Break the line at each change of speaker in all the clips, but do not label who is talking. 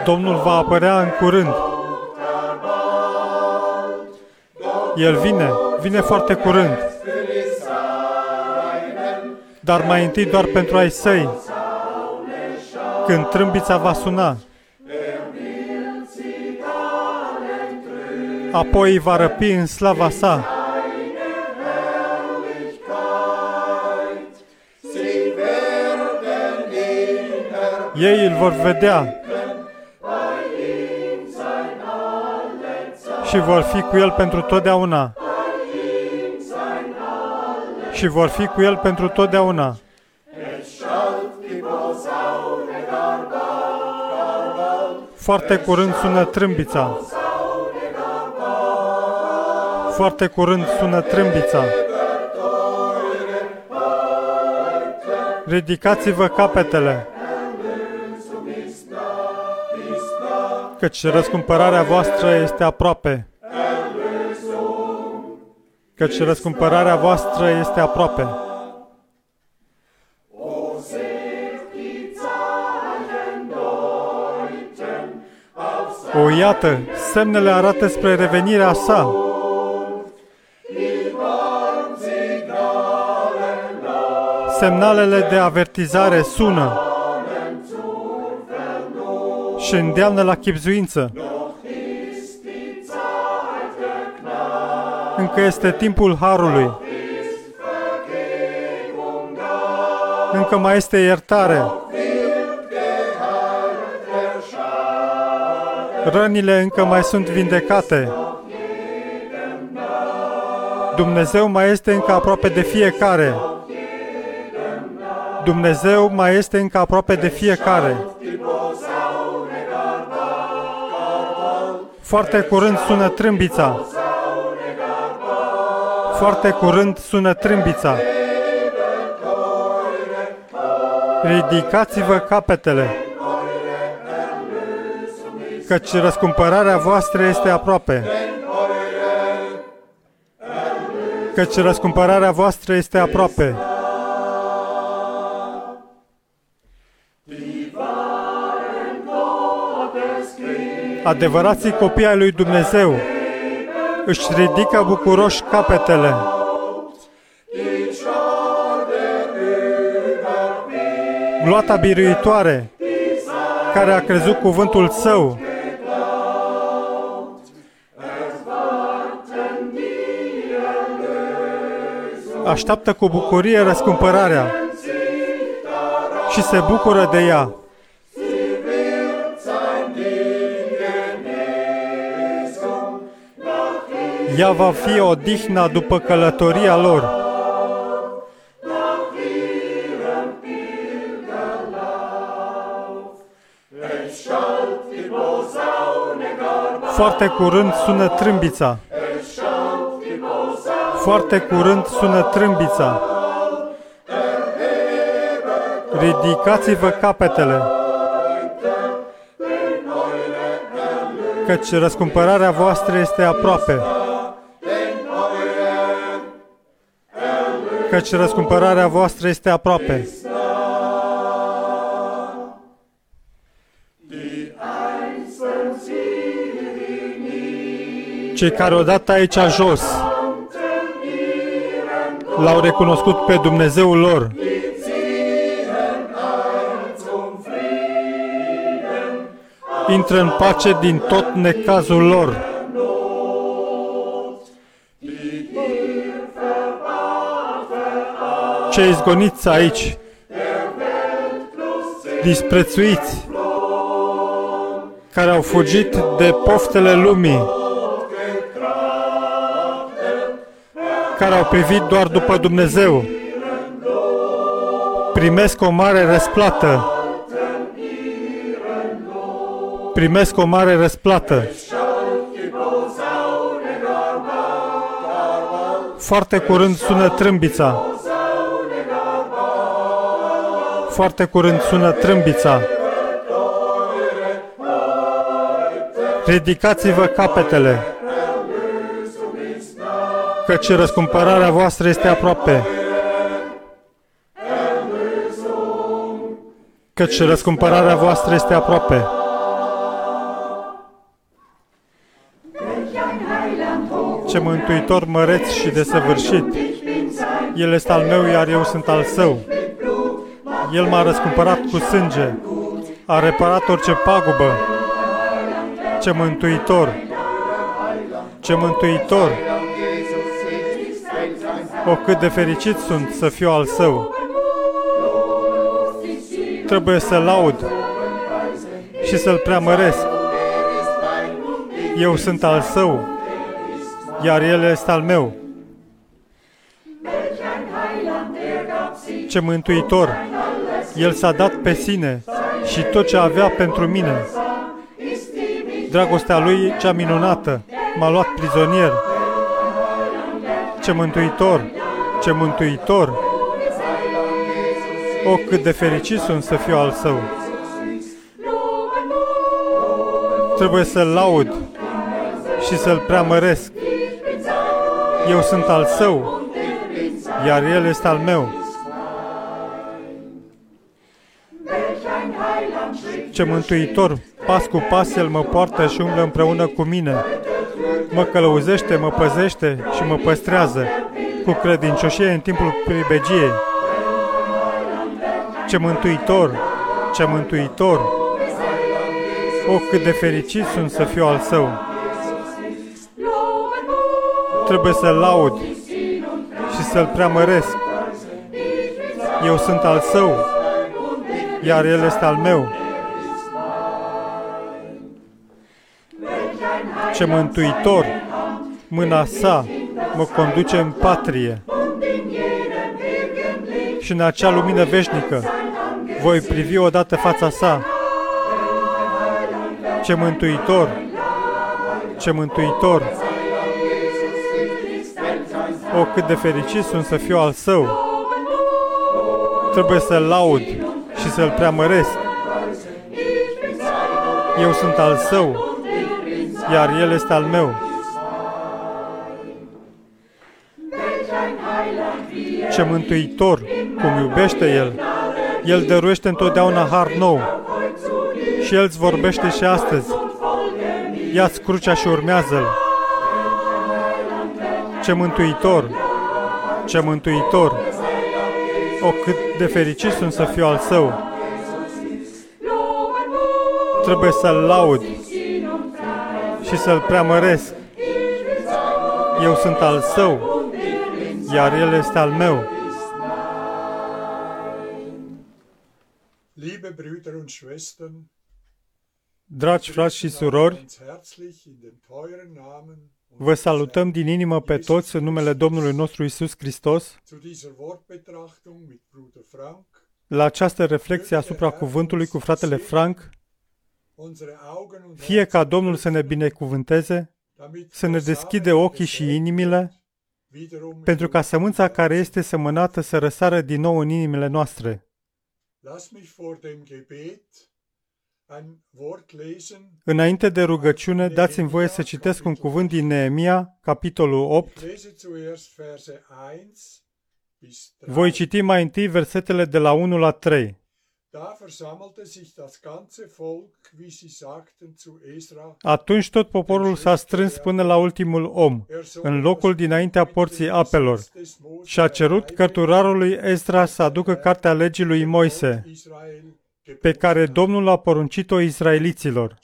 Domnul va apărea în curând. El vine foarte curând. Dar mai întâi doar pentru ai săi, când trâmbița va suna. Apoi îi va răpi în slava sa. Ei îl vor vedea și vor fi cu el pentru totdeauna. Și vor fi cu el pentru totdeauna. Foarte curând sună trâmbița. Foarte curând sună trâmbița. Ridicați-vă capetele, căci răscumpărarea voastră este aproape. Căci răscumpărarea voastră este aproape. O, iată, semnele arată spre revenirea sa. Semnalele de avertizare sună și îndeamnă la chibzuință. Încă este timpul harului. Încă mai este iertare. Rănile încă mai sunt vindecate. Dumnezeu mai este încă aproape de fiecare. Dumnezeu mai este încă aproape de fiecare. Foarte curând sună trâmbița. Foarte curând sună trâmbița. Ridicați-vă capetele, căci răscumpărarea voastră este aproape. Căci răscumpărarea voastră este aproape. Adevărații copii ai lui Dumnezeu își ridică bucuroși capetele. Gloata biruitoare, care a crezut cuvântul său, așteaptă cu bucurie răscumpărarea și se bucură de ea. Ea va fi odihna după călătoria lor. Foarte curând sună trâmbița. Foarte curând sună trâmbița. Ridicați-vă capetele, căci răscumpărarea voastră este aproape. Căci răscumpărarea voastră este aproape. Cei care odată aici jos l-au recunoscut pe Dumnezeul lor, intră în pace din tot necazul lor. Cei izgoniți aici, disprețuiți, care au fugit de poftele lumii, care au privit doar după Dumnezeu, primesc o mare răsplată. Primesc o mare răsplată. Foarte curând sună trâmbița. Foarte curând sună trâmbița. Ridicați-vă capetele, căci răscumpărarea voastră este aproape. Căci răscumpărarea voastră este aproape. Ce mântuitor măreț și desăvârșit! El este al meu, iar eu sunt al său. El m-a răscumpărat cu sânge. A reparat orice pagubă. Ce mântuitor! Ce mântuitor! O, cât de fericit sunt să fiu al său! Trebuie să-l laud și să-l preamăresc. Eu sunt al său, iar el este al meu. Ce mântuitor! El s-a dat pe sine și tot ce avea pentru mine. Dragostea lui cea minunată m-a luat prizonier. Ce mântuitor! Ce mântuitor! O, cât de fericit sunt să fiu al său! Trebuie să-l laud și să-l preamăresc. Eu sunt al său, iar el este al meu. Ce mântuitor! Pas cu pas el mă poartă și umblă împreună cu mine. Mă călăuzește, mă păzește și mă păstrează cu credincioșie în timpul pribegiei. Ce mântuitor! Ce mântuitor! O, cât de fericit sunt să fiu al său! Trebuie să-l laud și să-l preamăresc. Eu sunt al său, iar el este al meu. Ce mântuitor! Mâna sa mă conduce în patrie. Și în acea lumină veșnică voi privi odată fața sa. Ce mântuitor! Ce mântuitor! O, cât de fericit sunt să fiu al său! Trebuie să-l laud și să-l preamăresc. Eu sunt al său, iar el este al meu. Ce mântuitor! Cum iubește el! El dăruiește întotdeauna har nou. Și el îți vorbește și astăzi. Ia-ți crucea și urmează-l. Ce mântuitor! Ce mântuitor! O, cât de fericit sunt să fiu al său! Trebuie să-l laud și să-l preamăresc. Eu sunt al său, iar el este al meu. Dragi frați și surori, vă salutăm din inimă pe toți în numele Domnului nostru Iisus Hristos la această reflecție asupra cuvântului cu fratele Frank. Fie ca Domnul să ne binecuvânteze, să ne deschide ochii și inimile, pentru ca sămânța care este semănată să răsară din nou în inimile noastre. Înainte de rugăciune, dați-mi voie să citesc un cuvânt din Neemia, capitolul 8. Voi citi mai întâi versetele de la 1 la 3. Atunci tot poporul s-a strâns până la ultimul om, în locul dinaintea porții apelor, și a cerut cărturarului Ezra să aducă cartea legii lui Moise, pe care Domnul a poruncit-o israeliților.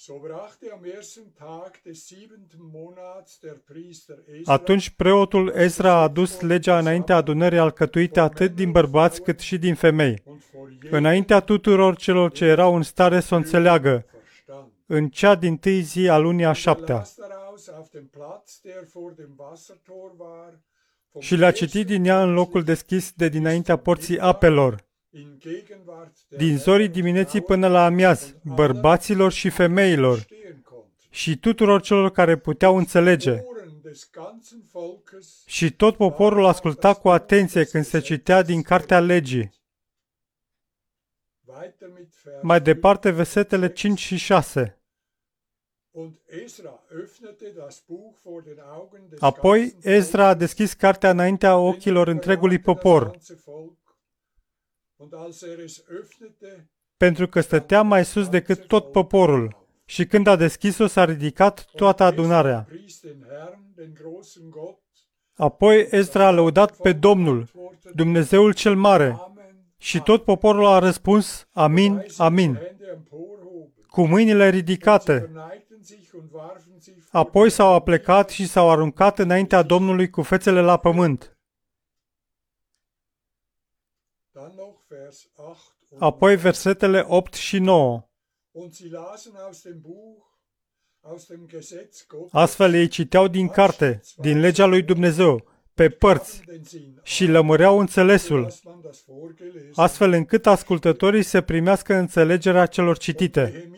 Atunci preotul Ezra a adus legea înaintea adunării alcătuite atât din bărbați cât și din femei, înaintea tuturor celor ce erau în stare să o înțeleagă, în cea dintâi zi a lunii a 7-a. Și le-a citit din ea în locul deschis de dinaintea porții apelor, din zorii dimineții până la amiaz, bărbaților și femeilor, și tuturor celor care puteau înțelege. Și tot poporul asculta cu atenție când se citea din cartea legii. Mai departe, versetele 5 și 6. Apoi Ezra a deschis cartea înaintea ochilor întregului popor, pentru că stătea mai sus decât tot poporul Și când a deschis-o, s-a ridicat toată adunarea. Apoi Ezra a lăudat pe Domnul, Dumnezeul cel mare, și tot poporul a răspuns, Amin, Amin, cu mâinile ridicate. Apoi s-au aplecat și s-au aruncat înaintea Domnului cu fețele la pământ. Apoi versetele 8 și 9. Astfel ei citeau din carte, din legea lui Dumnezeu, pe părți, și lămureau înțelesul, astfel încât ascultătorii să primească înțelegerea celor citite.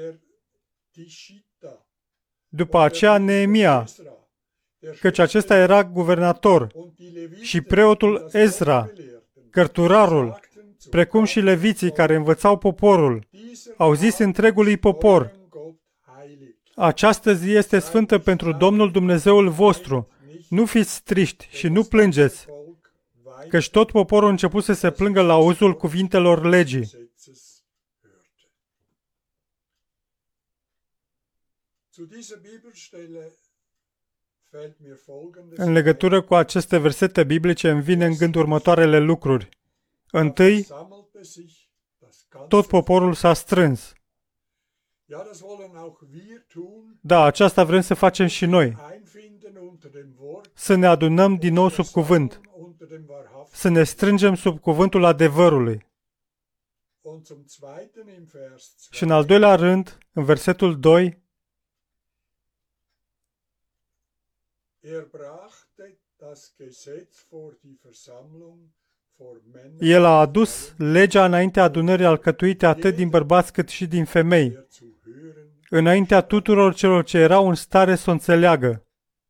După aceea Neemia, căci acesta era guvernator, și preotul Ezra, cărturarul, precum și leviții care învățau poporul, au zis întregului popor, această zi este sfântă pentru Domnul Dumnezeul vostru, nu fiți triști și nu plângeți, căci tot poporul a început să se plângă la auzul cuvintelor legii. În legătură cu aceste versete biblice îmi vine în gând următoarele lucruri. Întâi, tot poporul s-a strâns. Da, aceasta vrem să facem și noi. Să ne adunăm din nou sub cuvânt. Să ne strângem sub cuvântul adevărului. Și în al doilea rând, în versetul 2, el a adus legea înaintea adunării alcătuite atât din bărbați cât și din femei, înaintea tuturor celor ce erau în stare să o înțeleagă.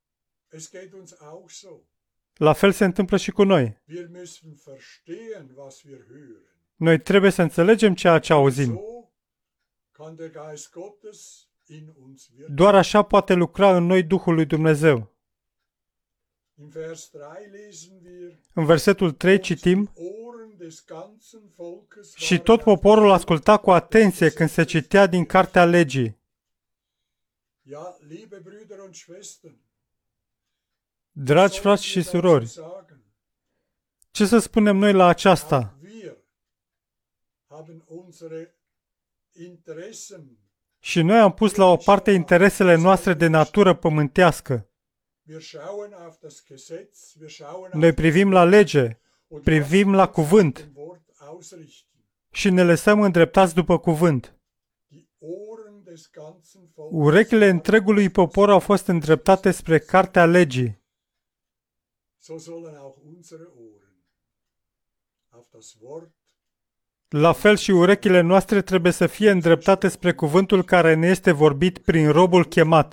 La fel se întâmplă și cu noi. Noi trebuie să înțelegem ceea ce auzim. Doar așa poate lucra în noi Duhul lui Dumnezeu. În versetul 3 citim, și tot poporul asculta cu atenție când se citea din cartea legii. Dragi frați și surori, ce să spunem noi la aceasta? Și noi am pus la o parte interesele noastre de natură pământească. Noi privim la lege, privim la cuvânt și ne lăsăm îndreptați după cuvânt. Urechile întregului popor au fost îndreptate spre cartea legii. La fel și urechile noastre trebuie să fie îndreptate spre cuvântul care ne este vorbit prin robul chemat.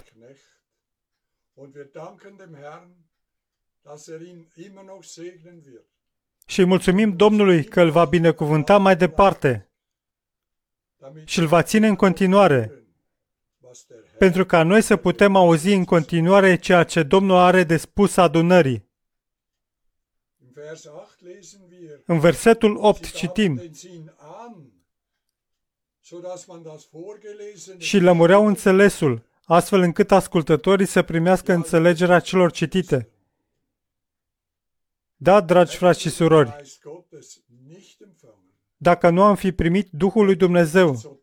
Și mulțumim Domnului că îl va binecuvânta mai departe și îl va ține în continuare, pentru ca noi să putem auzi în continuare ceea ce Domnul are de spus adunării. În versetul 8 citim, și lămureau înțelesul, astfel încât ascultătorii să primească înțelegerea celor citite. Da, dragi frați și surori, dacă nu am fi primit Duhul lui Dumnezeu,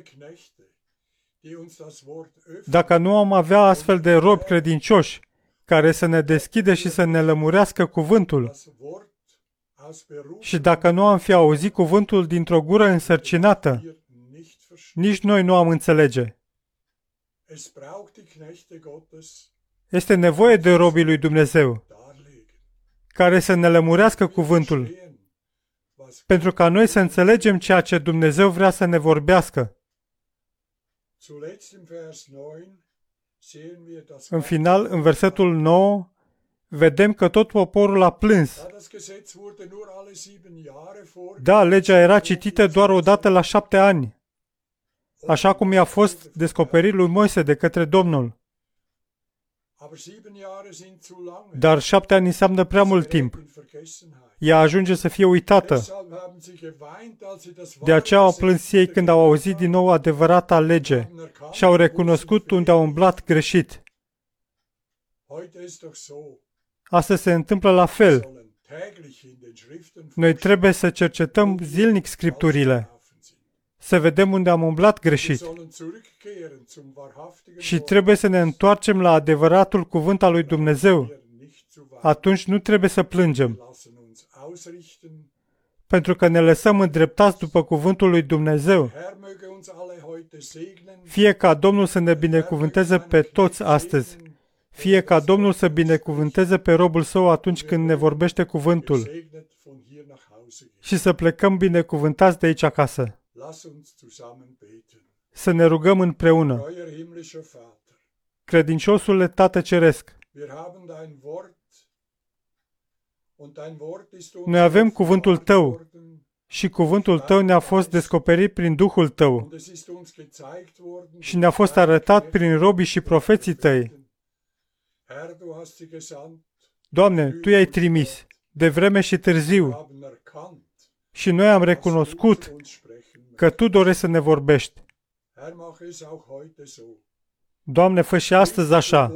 dacă nu am avea astfel de robi credincioși care să ne deschidă și să ne lămurească cuvântul, și dacă nu am fi auzit cuvântul dintr-o gură însărcinată, nici noi nu am înțelege. Este nevoie de robii lui Dumnezeu care să ne lămurească cuvântul, pentru ca noi să înțelegem ceea ce Dumnezeu vrea să ne vorbească. În final, în versetul 9, vedem că tot poporul a plâns. Da, legea era citită doar o dată la 7 ani, așa cum i-a fost descoperit lui Moise de către Domnul. Dar 7 ani înseamnă prea mult timp. Ea ajunge să fie uitată. De aceea au plâns ei când au auzit din nou adevărata lege și au recunoscut unde au umblat greșit. Astăzi se întâmplă la fel. Noi trebuie să cercetăm zilnic Scripturile, să vedem unde am umblat greșit. Și trebuie să ne întoarcem la adevăratul cuvânt al lui Dumnezeu. Atunci nu trebuie să plângem, pentru că ne lăsăm îndreptați după cuvântul lui Dumnezeu. Fie ca Domnul să ne binecuvânteze pe toți astăzi. Fie ca Domnul să binecuvânteze pe robul său atunci când ne vorbește cuvântul. Și să plecăm binecuvântați de aici acasă. Să ne rugăm împreună. Credinciosule Tată Ceresc, noi avem cuvântul Tău și cuvântul Tău ne-a fost descoperit prin Duhul Tău și ne-a fost arătat prin robii și profeții Tăi. Doamne, Tu i-ai trimis, de vreme și târziu, și noi am recunoscut că Tu dorești să ne vorbești. Doamne, fă și astăzi așa.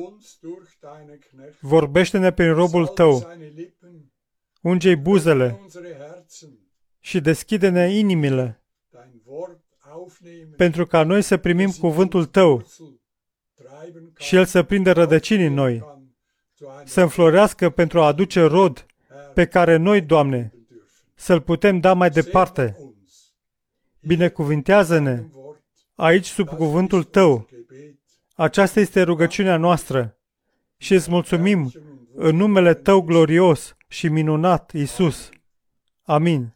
Vorbește-ne prin robul Tău. Unge-i buzele și deschide-ne inimile, pentru ca noi să primim cuvântul Tău și el să prindă rădăcini în noi, să înflorească pentru a aduce rod pe care noi, Doamne, să-l putem da mai departe. Binecuvintează-ne aici sub cuvântul Tău. Aceasta este rugăciunea noastră și îți mulțumim în numele Tău glorios și minunat, Iisus. Amin.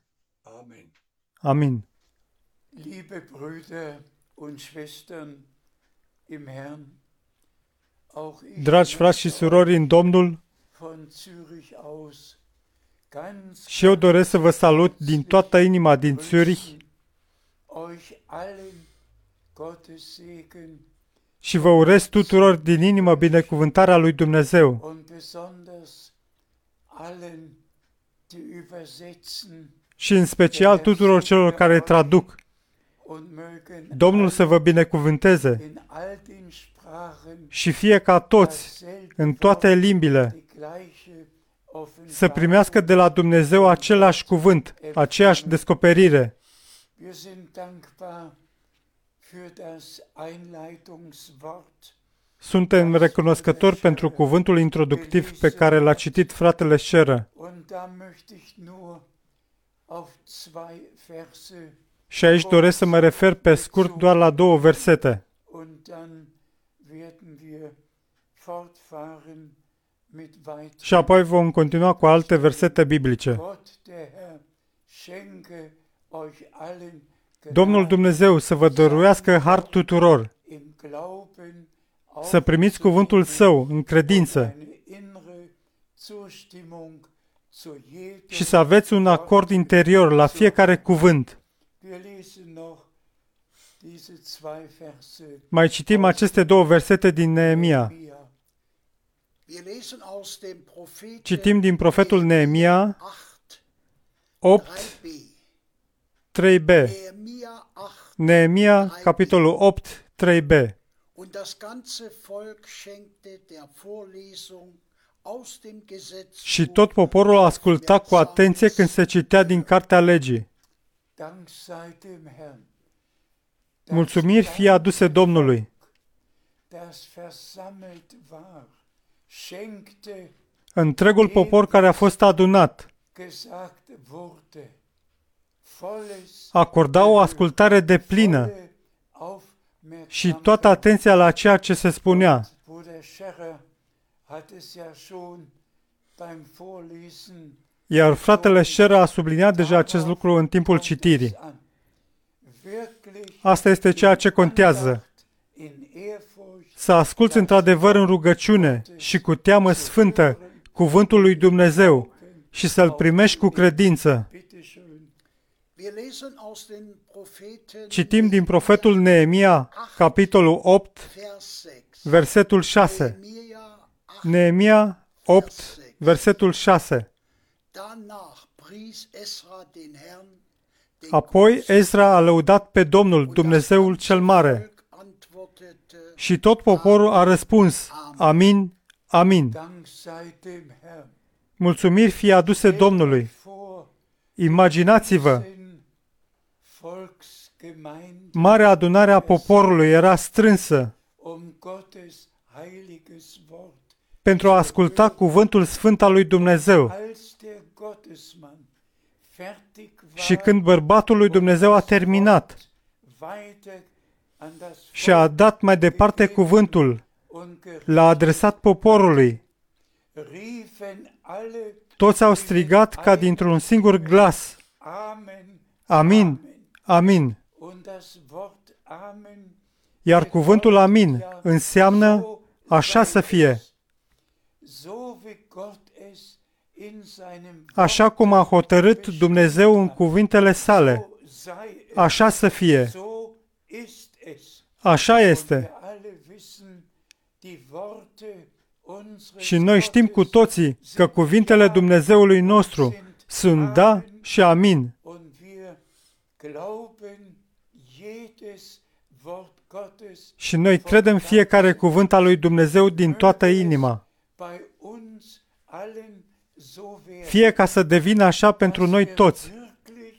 Amin.
Liebe Brüder und Schwestern im Herrn, auch ich
Dragi frați și surori în Domnul,
von Zürich aus ganz
și eu doresc să vă salut din toată inima din Zürich
euch allen Gottes Segen
și vă urez tuturor din inimă binecuvântarea lui Dumnezeu
und besonders allen, die übersetzen
și în special tuturor celor care traduc.
und mögen
Domnul să vă binecuvânteze
in all den Sprachen
și fie ca toți, în toate limbile,
die gleiche
să primească de la Dumnezeu același cuvânt, aceeași descoperire.
Wir sind dankbar für das Einleitungswort.
Suntem recunoscători pentru cuvântul introductiv pe care l-a citit fratele Scheră.
Und da möchte ich nur auf zwei Verse
Și aici doresc să mă refer pe scurt doar la 2 versete.
und dann werden wir fortfahren mit weiteren.
Și apoi vom continua cu alte versete biblice.
Gott, der Herr, schenke euch allen
Domnul Dumnezeu să vă dăruiască har tuturor,
im Glauben
să primiți cuvântul Său în credință
eine innere Zustimmung zu jedem.
și să aveți un acord interior la fiecare cuvânt.
Wir lesen noch diese zwei Verse.
Mai citim aceste 2 versete din Neemia.
Wir lesen aus dem Propheten
Citim din profetul Neemia 8,
8b.
3b.
Nehemia 8.
Neemia, capitolul 8, 3b.
Und das ganze Volk schenkte der Vorlesung aus dem Gesetz.
Și tot poporul asculta cu atenție când se citea din Cartea Legii.
Dank sei dem Herrn,
Mulțumiri fie aduse Domnului,
das versammelt war, schenkte,
întregul popor care a fost adunat
gesagt wurde, volles,
acorda o ascultare deplină
volle
și toată atenția la ceea ce se spunea.
Bruder Scherrer hat es ja schon beim Vorlesen
Iar fratele Scherrer a subliniat deja acest lucru în timpul citirii.
wirklich
Asta este ceea ce contează.
in Ehrfurcht
Să asculți într-adevăr în rugăciune și cu teamă sfântă cuvântul lui Dumnezeu și să-l primești cu credință.
bitte schön.
Wir lesen aus den Propheten
Citim din profetul Neemia, capitolul 8,
Vers 6.
versetul 6.
Nehemia 8.
Neemia 8, versetul 6.
Danach pries Esra den Herrn, den
Apoi Ezra a lăudat pe Domnul, Dumnezeul cel mare.
Volk antwortete,
Și tot poporul a răspuns, Amin, Amin.
Dank sei dem Herrn.
Mulțumiri fie aduse Domnului.
Vor
Imaginați-vă,
den Volksgemeinde
marea adunare a poporului era strânsă
Gottes heiliges Wort.
pentru a asculta cuvântul sfânt al lui Dumnezeu.
Als der Gottesmann fertig war,
Și când bărbatul lui Dumnezeu a terminat
weiter an das
și a dat mai departe cuvântul,
und
l-a adresat poporului,
riefen alle
toți au strigat ca dintr-un singur glas,
Amen,
Amin, Amin.
und das Wort Amen
Iar cuvântul Amin înseamnă așa să fie,
so wie Gott es in seinem
așa cum a hotărât Dumnezeu în cuvintele sale,
sei es,
așa să fie,
so ist es.
așa este.
Wir alle wissen, die Worte unseres
Și noi știm cu
Gottes
toții că cuvintele Dumnezeului nostru sunt da și amin.
und wir glauben jedes Wort Gottes
Și noi credem fiecare cuvânt al lui Dumnezeu din toată inima,
bei uns allen so werden,
fie ca să devină așa pentru noi toți,
wirklich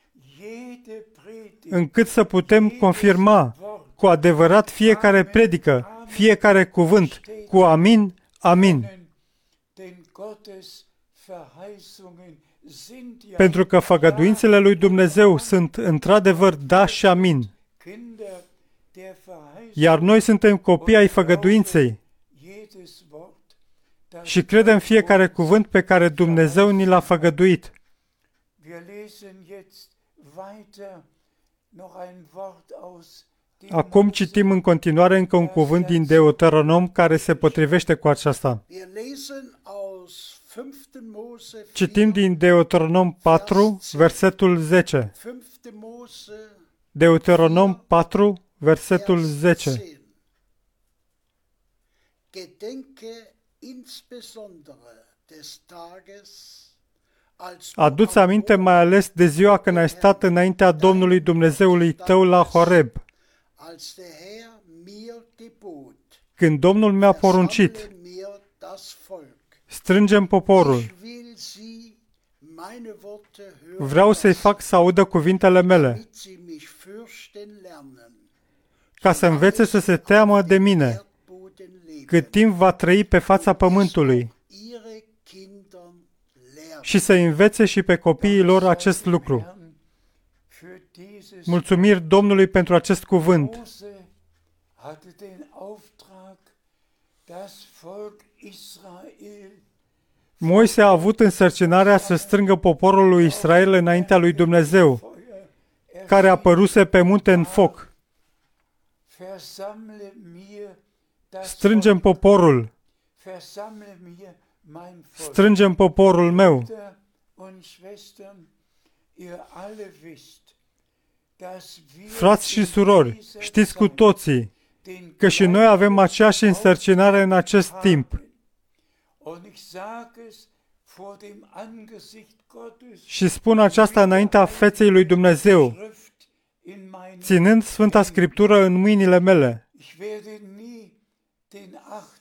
jede Predigt,
încât să putem confirma cu adevărat fiecare predică, fiecare cuvânt, cu amin, amin.
denn Gottes Verheißungen sind ja
Pentru că făgăduințele lui Dumnezeu sunt într-adevăr da și amin.
Kinder der Verheißung,
Iar noi suntem copii ai făgăduinței
jedes Wort, das
și credem fiecare cuvânt pe care Dumnezeu ni l-a făgăduit.
wir lesen jetzt weiter noch ein Wort aus dem
Acum citim în continuare încă un cuvânt din Deuteronom care se potrivește cu aceasta.
Wir lesen aus 5. Mose
Citim din Deuteronom 4, versetul 10.
5. Mose
Deuteronom 4, versetul
Vers
10.
10. Gedenke insbesondere des Tages, als du
Adu-ți
am
aminte
Horeb
mai ales de ziua când ai stat înaintea Domnului Dumnezeului tău la Horeb,
als der Herr mir gebot,
când Domnul mi-a poruncit,
versammle mir das Volk.
strângem poporul,
Ich will sie meine Worte hören
vreau să-i fac să audă cuvintele mele,
damit sie mich fürchten lernen,
ca să învețe să se teamă de mine,
Erdboden leben,
cât timp va trăi pe fața pământului,
ihre Kindern lernen.
și să învețe și pe copiii lor acest lucru.
Herrn für dieses
Mulțumiri Domnului pentru acest cuvânt.
Mose hatte den Auftrag, das Volk Israel
Moise a avut însărcinarea să strângă poporul lui Israel înaintea lui Dumnezeu,
Feuer
care apăruse pe munte în foc.
versammle mir das
Strângem
Volk,
poporul,
versammle mir mein Volk.
strângem poporul meu.
Brüder und Schwestern, ihr alle wisst, dass wir
Frați și
in
surori,
dieser
știți cu
Zeit
toții
den
că și noi avem aceeași însărcinare în acest timp.
Und ich sage es vor dem Angesicht Gottes,
Și spun aceasta înaintea feței lui Dumnezeu,
Schrift in meinen
ținând Sfânta Scriptură în mâinile mele.
Ich werde nie den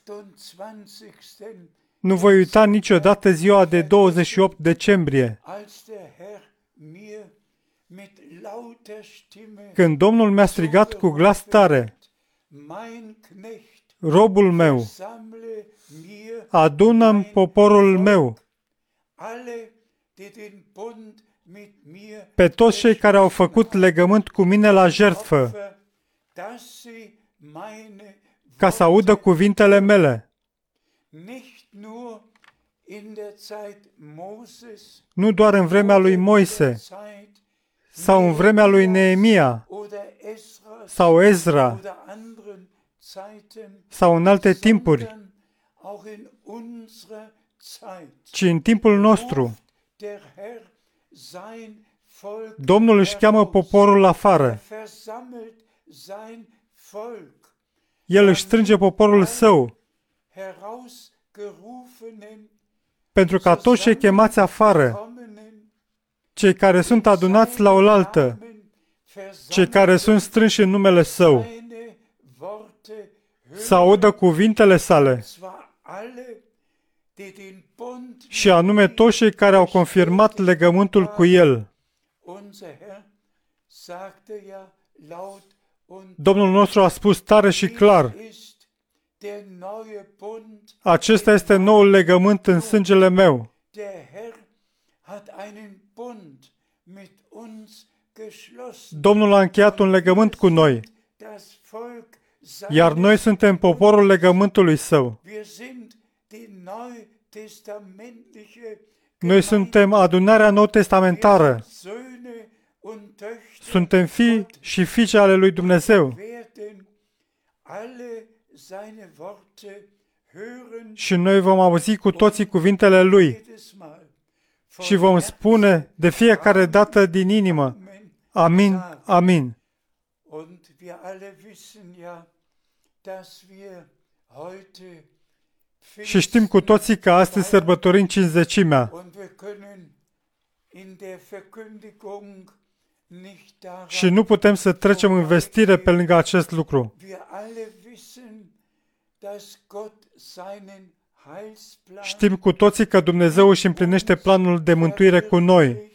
28.
Nu voi uita niciodată ziua de 28 decembrie,
als der Herr mir mit lauter Stimme
când Domnul mi-a strigat cu glas tare,
mein Knecht,
robul meu,
sammle mir
adună-mi poporul meu,
alle, die den Bund mit mir
pe toți cei care au făcut legământ cu mine la jertfă,
opfer, dass sie meine
ca să audă cuvintele mele,
nicht nur in der Zeit Moses,
nu doar în vremea lui Moise,
Zeit
sau în vremea lui Neemia,
oder Esra
sau Ezra,
oder anderen Zeiten,
sau în alte timpuri,
sondern auch in unserer Zeit.
ci în timpul nostru.
Der Herr sein Volk
Domnul își cheamă poporul afară.
versammelt sein Volk,
El își strânge poporul său,
herausgerufenen,
pentru ca toți cei chemați afară
kommenen
cei care sunt adunați la oaltă, cei care sunt strânși în numele Său, să audă cuvintele Sale, și anume toți cei care au confirmat legământul cu El. Domnul nostru a spus tare și clar: acesta este noul legământ în sângele meu. Domnul a încheiat un legământ cu noi, iar noi suntem poporul legământului Său. Noi suntem adunarea nou-testamentară. Suntem fii și fiice ale lui Dumnezeu. Și noi vom auzi cu toții cuvintele Lui și vom spune de fiecare dată din inimă: amin, amin. Și știm cu toții că astăzi sărbătorim Cincizecimea. Și nu putem să trecem în vestire pe lângă acest lucru. Știm cu toții că Dumnezeu își împlinește planul de mântuire cu noi.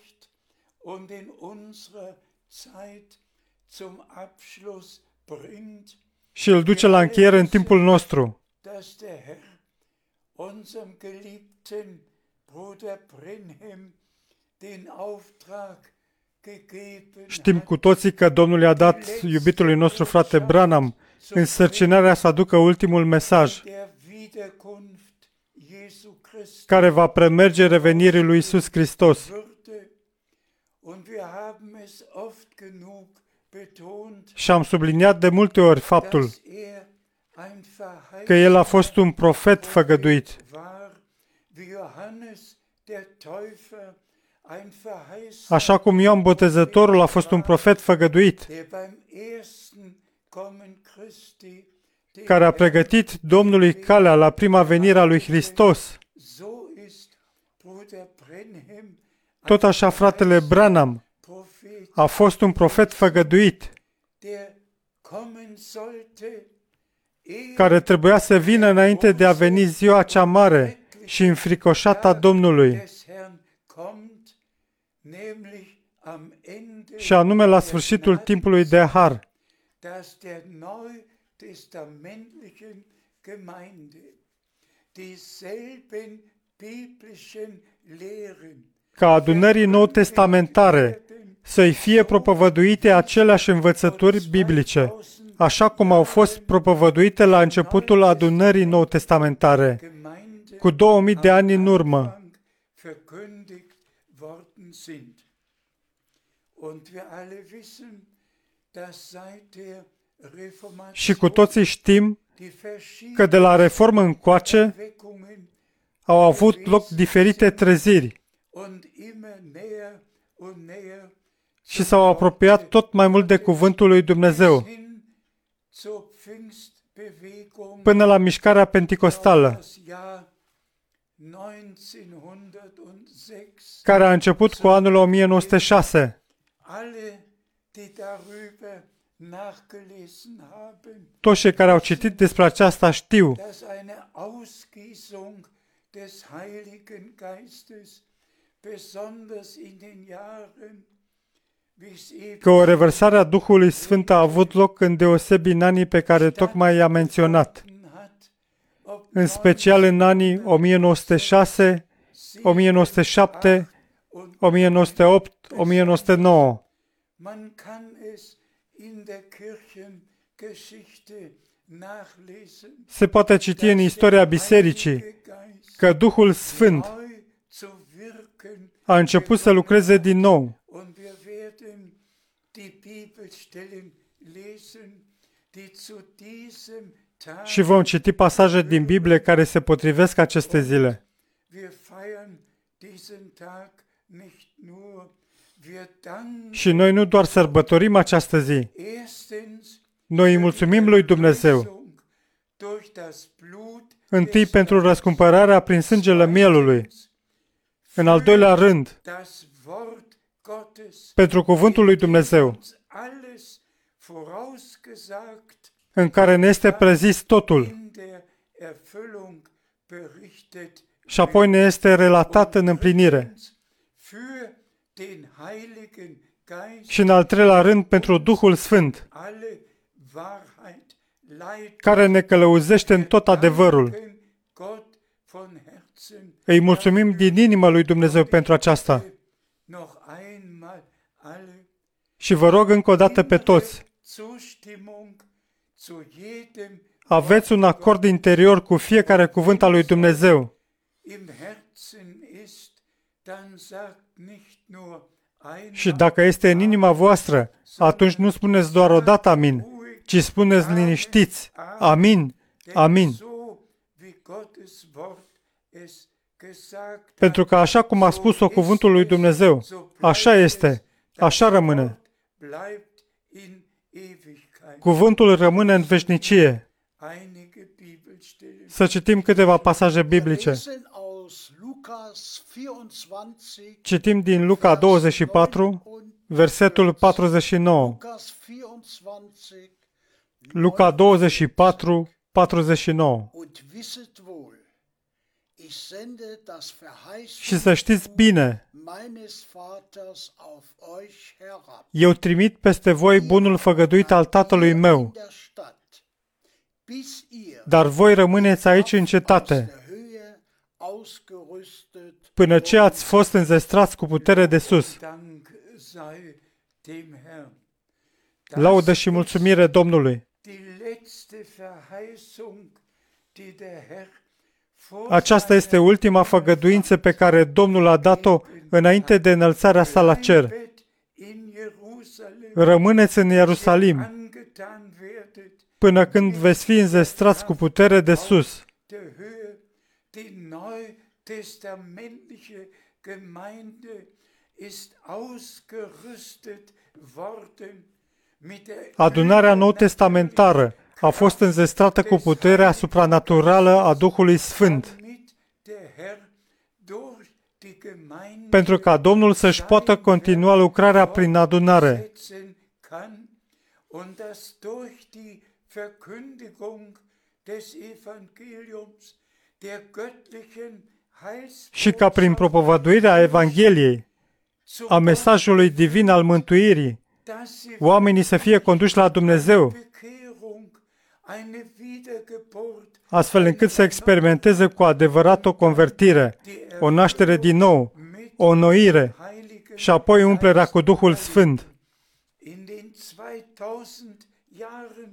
Și îl duce la încheiere în timpul nostru. Știm cu toții că Domnul i-a dat iubitului nostru frate Branham însărcinarea să aducă ultimul mesaj, care va premerge revenirii lui Iisus Hristos. Și am subliniat de multe ori faptul că El a fost un profet făgăduit. Așa cum Ioan Botezătorul a fost un profet făgăduit, care a pregătit Domnului calea la prima venire a lui Hristos. Tot așa fratele Branham a fost un profet făgăduit, care trebuia să vină înainte de a veni ziua cea mare și înfricoșată a Domnului, și anume la sfârșitul timpului de har. Ca adunării nou-testamentare să-i fie propovăduite aceleași învățături biblice, așa cum au fost propovăduite la începutul adunării nou-testamentare, cu 2000 de ani în urmă. Și cu toții știm că de la Reformă încoace au avut loc diferite treziri și s-au apropiat tot mai mult de cuvântul lui Dumnezeu, până la mișcarea penticostală, care a început cu anul 1906. Toți cei care au citit despre aceasta știu că o revărsare a Duhului Sfânt a avut loc îndeosebi în anii pe care tocmai i-am menționat, în special în anii 1906, 1907, 1908, 1909. Se poate citi în istoria bisericii că Duhul Sfânt a început să lucreze din nou. Și vom citi pasaje din Biblie care se potrivesc aceste zile. Și noi nu doar sărbătorim această zi, noi îi mulțumim lui Dumnezeu, întâi pentru răscumpărarea prin sângele mielului, în al doilea rând,
Gottes
pentru cuvântul lui Dumnezeu,
uns alles vorausgesagt,
în care ne este prezis totul
in der Erfüllung berichtet
și apoi ne este relatat în împlinire.
für den Heiligen Geist
Și în al treilea rând, pentru Duhul Sfânt,
alle Wahrheit leitet.
care ne călăuzește în tot adevărul.
Danken Gott von Herzen
Îi mulțumim din inimă lui Dumnezeu pentru aceasta.
noch einmal alle
Și vă rog încă o dată pe toți,
Zustimmung zu jedem
aveți un acord interior cu fiecare cuvânt al lui Dumnezeu.
im Herzen ist, dann sagt nicht nur
Și
einmal
dacă este în inima voastră, atunci nu spuneți doar o dată amin, ci spuneți liniștiți, amin, amin.
so wie Gottes Wort es gesagt hat,
Pentru că așa cum a spus-o cuvântul lui Dumnezeu, așa este, așa rămâne.
bleibt in Ewigkeit.
Cuvântul rămâne în veșnicie.
Einige Bibelstellen.
Să citim câteva pasaje biblice.
Lesen aus Lukas 24,
Citim din Luca 24, versetul 49.
Lukas 24,
Luca 24, 49.
und wisset wohl, ich sende das
Și să știți bine,
meines Vaters auf euch herab.
eu trimit peste voi bunul făgăduit al Tatălui meu,
In der Stadt, bis ihr
dar voi rămâneți aici în
aus
cetate,
der Höhe ausgerüstet
până ce ați fost înzestrați cu putere de sus.
Dank sei dem Herrn.
Laudă și mulțumire Domnului.
Die letzte Verheißung, die der Herr vor
Aceasta este ultima făgăduință pe care Domnul a dat-o înainte de înălțarea sa la cer.
Bleibt in Jerusalem
Rămâneți în Ierusalim
angetan werdet,
până când veți fi înzestrați cu putere de sus.
der Höhe, die neutestamentliche Gemeinde ist ausgerüstet worden mit der
Adunarea nou-testamentară a fost înzestrată cu puterea supranaturală a Duhului Sfânt,
damit der Herr durch die Gemeinde
pentru ca Domnul să-și poată continua lucrarea prin adunare
setzen kann und dass durch die Verkündigung des Evangeliums der göttlichen
și ca prin propovăduirea Evangheliei, a mesajului divin al mântuirii, oamenii să fie conduși la Dumnezeu, astfel încât să experimenteze cu adevărat o convertire, o naștere din nou, o înnoire și apoi umplerea cu Duhul Sfânt.
In den 2000 Jahren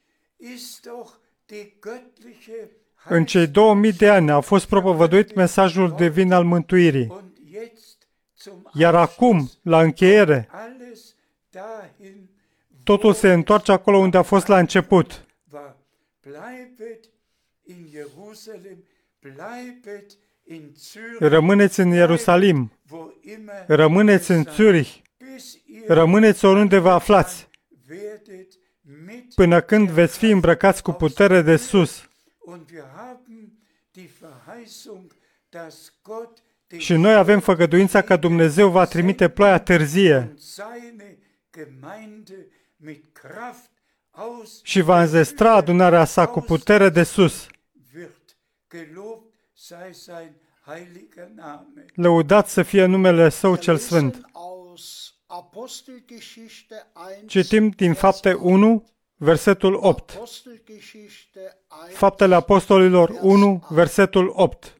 ist doch die göttliche
În cei 2000 de ani a fost propovăduit mesajul divin al mântuirii,
und jetzt zum
iar acum, la încheiere,
alles dahin
totul se întoarce acolo unde a fost la început.
war. Bleibet in Jerusalem, bleibet in Zürich,
Rămâneți în Ierusalim,
wo immer
rămâneți în Zürich,
bis ihr
rămâneți oriunde vă aflați,
werdet mit
până când veți fi îmbrăcați cu putere de sus.
und wir haben die Verheißung, dass Gott den
Și noi avem făgăduința că Dumnezeu va trimite ploaia târzie
und seine Gemeinde mit Kraft aus
și va înzestra adunarea sa cu putere de sus.
wird. Gelobt sei sein heiliger Name.
Lăudat să fie numele Său cel Sfânt.
Lesen aus Apostelgeschichte 1,
Citim din Fapte 1, versetul 8.
Apostelgeschichte 1,
Faptele Apostolilor 1, versetul 8.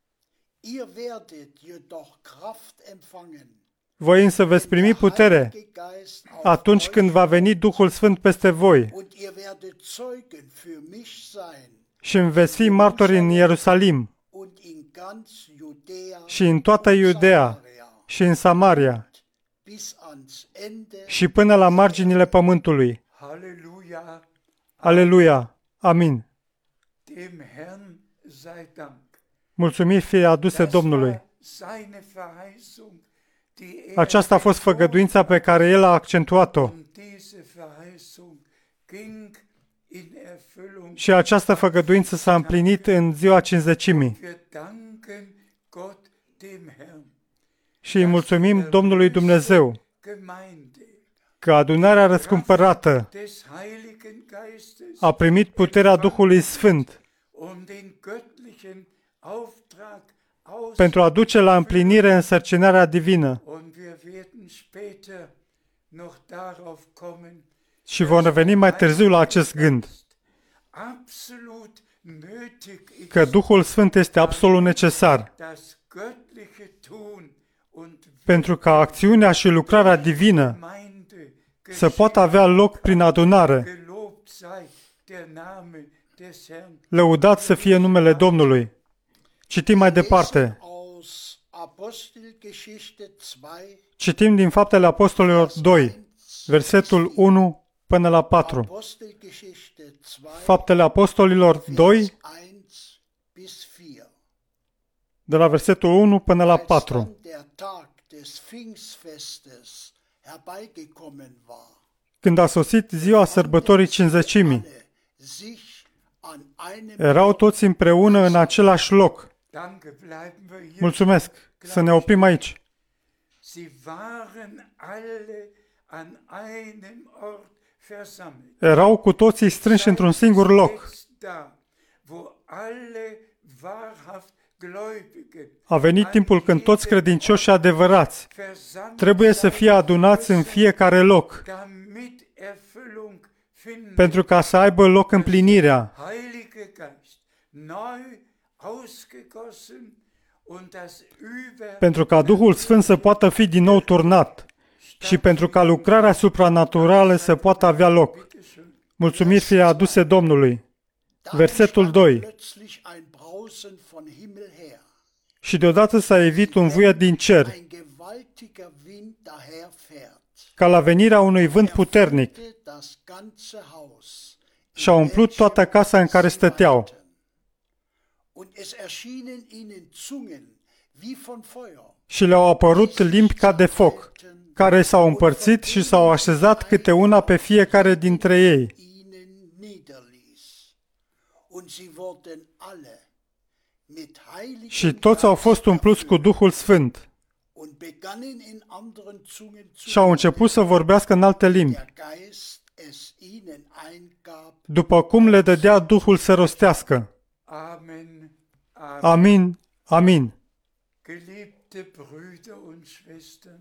ihr werdet jedoch Kraft empfangen.
Voi însă veți primi putere
Heilige Geist auf
atunci
euch
când va veni Duhul Sfânt peste voi
und ihr werdet Zeugen für mich sein
și îmi veți fi martori în Ierusalim
und in ganz Judäa
și în toată Iudea
Samaria
și în Samaria
bis ans Ende.
și până la marginile pământului.
Halleluja,
Aleluia! Amin!
dem Herrn sei Dank.
Mulțumiri fie aduse
Das
Domnului.
war seine Verheißung, die er
Aceasta a fost făgăduința pe care El a accentuat-o
und diese Verheißung ging in Erfüllung.
și această făgăduință s-a împlinit în ziua Cincizecimii.
Wir danken Gott, dem Herrn.
Și îi mulțumim Domnului Dumnezeu
Gemeinde
că adunarea răscumpărată
des Heiligen Geistes
a primit puterea Duhului Sfânt
den göttlichen Auftrag
pentru a duce la împlinire însărcinarea divină.
Und wir werden später noch darauf kommen,
Și vom reveni mai târziu la acest gând,
absolut nötig
că
ist,
Duhul Sfânt este absolut necesar
das göttliche Tun und
pentru ca acțiunea și lucrarea divină
Gemeinde
să poată avea loc prin adunare.
gelobt sei der Name des Herrn.
Lăudat să fie numele Domnului. Citim mai departe.
Lesen aus Apostelgeschichte 2,
Citim din Faptele Apostolilor 2, versetul 1 până la 4.
Apostelgeschichte 2,
Faptele Apostolilor 2,
Vers 1 bis 4.
de la versetul 1 până la
Als
4.
dann der Tag des Pfingstfestes herbeigekommen war,
Când a sosit ziua sărbătorii Cincizecimii,
alle sich an einem
erau toți împreună în același loc.
Danke, bleiben wir hier.
Mulțumesc, să ne oprim aici.
Sie waren alle an einem Ort versammelt.
Erau cu toții strânși într-un singur loc.
Jetzt da, wo alle wahrhaft Gläubige
A venit timpul când toți credincioșii adevărați
versammelt
trebuie să fie adunați în fiecare loc,
damit Erfüllung finden.
pentru ca să aibă loc împlinirea.
Heilige Geist, neu ausgegossen und das Über
Pentru ca Duhul Sfânt să poată fi din nou turnat și pentru ca lucrarea supranaturală să poată avea loc. Mulțumiri fie aduse Domnului. Versetul 2.
plötzlich ein Brausen von Himmel her.
Și deodată s-a evit un vuiet din cer,
Ein gewaltiger Wind daherfährt.
ca la venirea unui vânt puternic,
Erfüllte das ganze Haus,
și a umplut toată casa în care stăteau.
und es erschienen ihnen Zungen wie von Feuer,
Și le-au apărut limbi ca de foc, care s-au împărțit și s-au așezat câte una pe fiecare dintre ei.
ihnen niederließ. Und sie wurden alle mit Heiligen
Și toți au fost umpluți cu Duhul Sfânt
und begannen in anderen Zungen zu
și au început să vorbească în alte limbi,
der Geist es ihnen eingab.
după cum le dădea Duhul să rostească.
Amen. Amen.
Amin, amin.
Geliebte Brüder und Schwestern,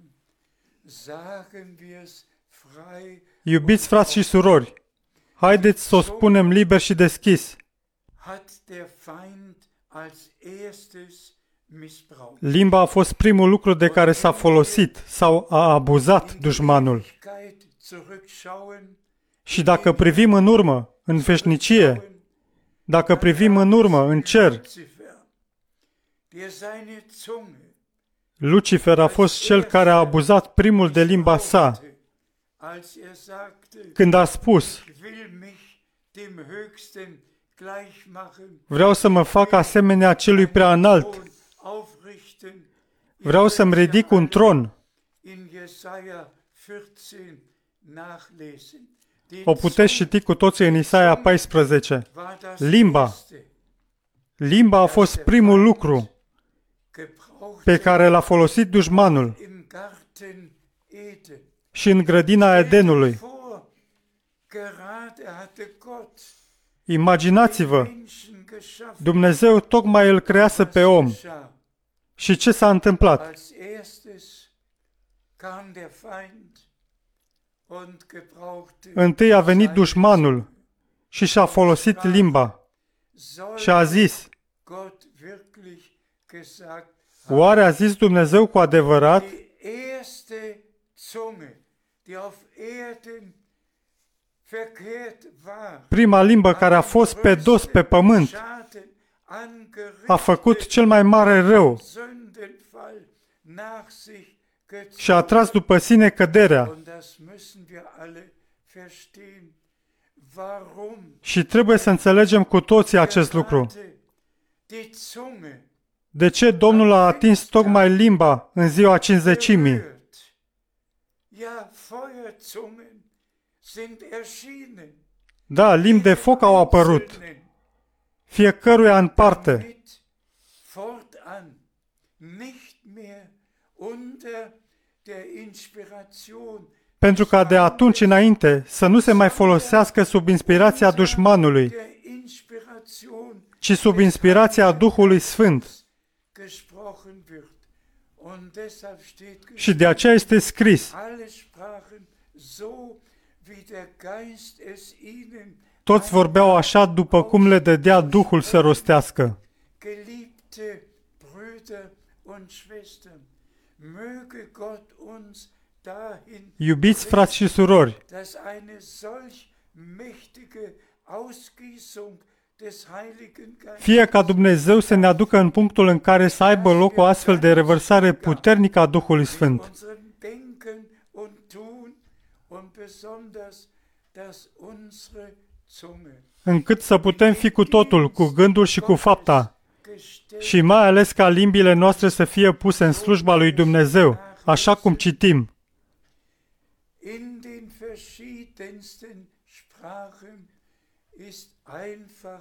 sagen wir es frei,
Iubiți frați și surori, haideți să o spunem liber și deschis.
hat der Feind als erstes missbraucht.
Limba a fost primul lucru de care s-a folosit sau a abuzat dușmanul.
Zurückschauen,
Și dacă privim în urmă, în veșnicie, dacă privim în urmă, în cer,
Luzifer, der seine Zunge
Lucifer a fost cel care a abuzat primul de limba sa,
als sagte,
când a spus,
ich will mich dem Höchsten gleich machen,
vreau să mă fac asemenea celui prea înalt,
aufrichten,
vreau să-mi ridic un tron.
in Jesaja 14 nachlesen. Die
O puteți citi cu toții în Isaia 14.
war das
Limba.
erste
Limba a fost primul lucru
gebraucht
pe care l-a folosit dușmanul
im Garten Eden.
și în grădina Edenului.
Vor, gerade hatte Gott
Imaginați-vă,
Menschen geschaffen.
Dumnezeu tocmai îl crease pe om.
Geschah.
Și ce s-a întâmplat?
Als erstes kam der Feind und gebrauchte
Întâi a venit dușmanul și și-a folosit limba și a zis,
Gott wirklich gesagt,
oare a zis Dumnezeu cu adevărat?
die erste Zunge, die auf Erden verkehrt war,
Prima limbă care a fost pe dos pe pământ
Schaden angerichtet,
a făcut cel mai mare rău
Sündenfall nach sich gezogen.
și a tras după sine căderea.
Und das müssen wir alle verstehen. Warum
Și trebuie să înțelegem cu toții acest lucru.
gerade die Zunge
De ce Domnul a atins tocmai limba în ziua Cincizecimii?
berührt? Ja, Feuerzungen sind erschienen.
Da, limbi de foc au apărut,
Einzelnen,
fiecăruia în parte,
damit fortan nicht mehr unter der Inspiration
pentru ca de atunci înainte să nu se mai folosească sub inspirația dușmanului,
der Inspiration
ci sub inspirația Duhului Sfânt.
gesprochen wird. Und deshalb steht
Și de aceea este scris,
alle sprachen so, wie der Geist es ihnen
toți vorbeau așa după cum le dădea Duhul să rostească.
Geliebte Brüder und Schwestern, möge Gott uns dahin,
Iubiți frați și surori,
dass eine solch mächtige Ausgießung des Heiligen Geistes
fie ca Dumnezeu să ne aducă în punctul în care să aibă loc o astfel de revărsare puternică a Duhului Sfânt,
unserem Denken und Tun und besonders, dass unsere Zunge
încât să putem fi cu totul, cu gândul și cu fapta,
gestellt
și mai ales ca limbile noastre să fie puse în slujba lui Dumnezeu, așa cum citim.
in den verschiedensten Sprachen ist einfach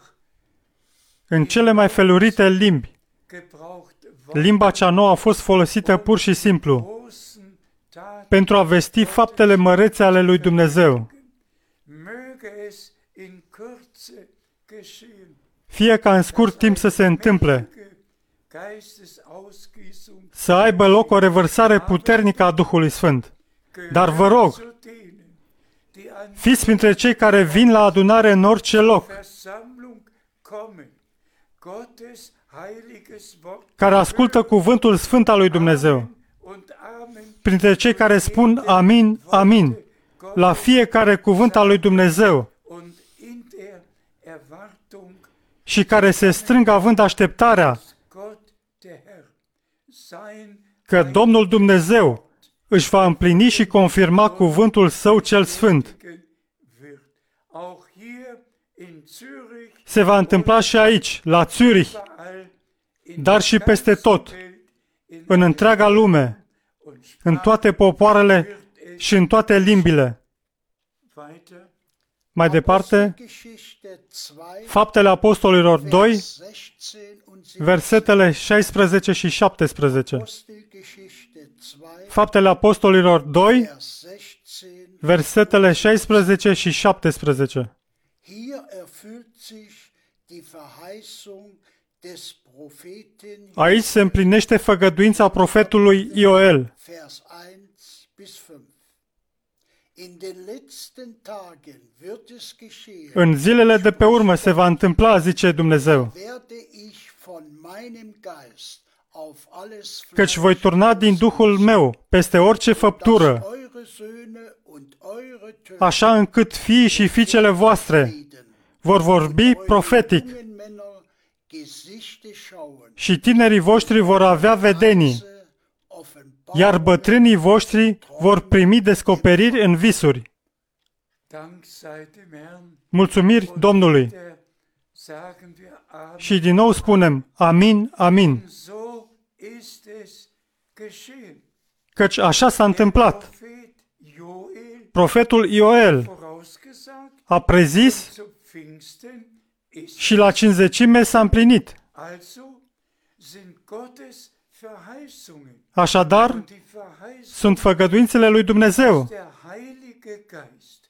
În cele mai felurite limbi,
gebraucht
limba cea nouă a fost folosită pur și simplu
großen Taten.
pentru a vesti faptele mărețe ale lui Dumnezeu.
Möge es in Kürze geschehen.
Fie ca în scurt timp să se întâmple,
Mächtige Geistesausgießung
să aibă loc o revărsare puternică a Duhului Sfânt. Dar vă rog,
zu denen, die an
fiți printre cei care vin la adunare în orice loc,
Versammlung kommen, Gottes heiliges Wort
care ascultă cuvântul sfânt al lui Dumnezeu,
und Amen
printre cei care spun amin, amin, la fiecare cuvânt al lui Dumnezeu
und in der Erwartung,
și care se strâng având așteptarea
Gott der Herr sein
că Domnul Dumnezeu își va împlini și confirma cuvântul său cel sfânt.
wird. Auch hier in Zürich,
Se va întâmpla și aici, la Zürich,
überall in
dar și
der
peste
ganzen
tot,
Welt, in
în întreaga lume,
und
în toate popoarele și în toate limbile.
weiter.
Mai departe,
Apostelgeschichte 2,
Faptele Apostolilor 2,
Vers 16 und 17.
versetele 16 și 17.
Apostelgeschichte 2,
Faptele Apostolilor 2,
Vers 16.
versetele 16 și 17.
Hier erfüllt sich die Verheißung des Propheten,
Aici se împlinește făgăduința profetului Ioel.
Vers 1 bis 5. In den letzten Tagen wird es geschehen,
În zilele de pe urmă se va întâmpla, zice Dumnezeu,
werde ich von meinem Geist auf alles
căci voi turna din Duhul meu peste orice făptură,
eure Söhne und eure Töchter
așa încât fiii și fiicele voastre
reden,
vor vorbi profetic
jungen Männer Gesichte schauen,
și tinerii voștri vor avea vedenii, iar bătrânii voștri vor primi descoperiri în visuri.
Dank sei dem Herrn.
Mulțumiri Domnului!
Der sagen wir Amen.
Și din nou spunem, amin, amin,
So ist es geschehen.
căci așa s-a întâmplat.
Prophet Joel
Profetul Ioel
vorausgesagt,
a prezis
zu Pfingsten ist.
și la cinzecime s-a împlinit.
Also sind Gottes Verheißungen
Așadar,
und die Verheißung,
sunt făgăduințele lui Dumnezeu
der Heilige Geist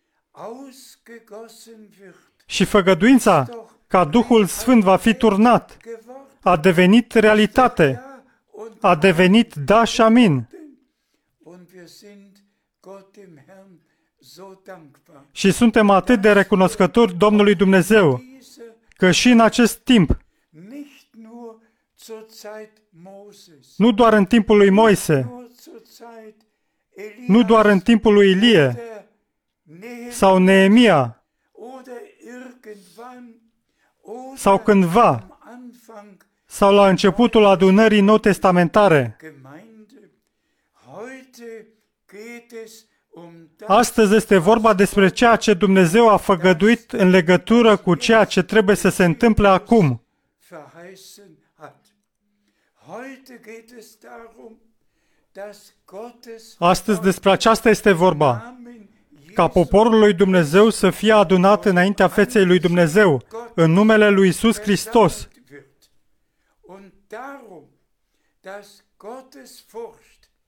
ausgegossen wird,
și făgăduința ca Duhul Sfânt va fi turnat
geworden.
a devenit realitate,
Ja, und
a devenit da și amin.
Und wir sind Gott dem Herrn so dankbar.
Și suntem atât de recunoscători Domnului Dumnezeu
Diese
că și în acest timp,
nicht nur zur Zeit Moses,
nu doar în timpul lui Moise,
nur zur Zeit Elias
nu doar în timpul lui Ilie
oder Nehemia
sau Neemia
oder irgendwann oder
sau cândva
am Anfang
sau la începutul adunării nou-testamentare.
Gemeinde. Heute geht es um das,
Astăzi este vorba despre ceea ce Dumnezeu a făgăduit în legătură cu ceea ce trebuie să se întâmple acum.
verheißen hat. Heute geht es darum, dass Gottes
Astăzi despre aceasta este vorba,
Namen
ca poporul lui Dumnezeu să fie adunat înaintea feței lui Dumnezeu, în numele lui Isus Hristos.
versammelt wird. Und darum, dass Gottes Furcht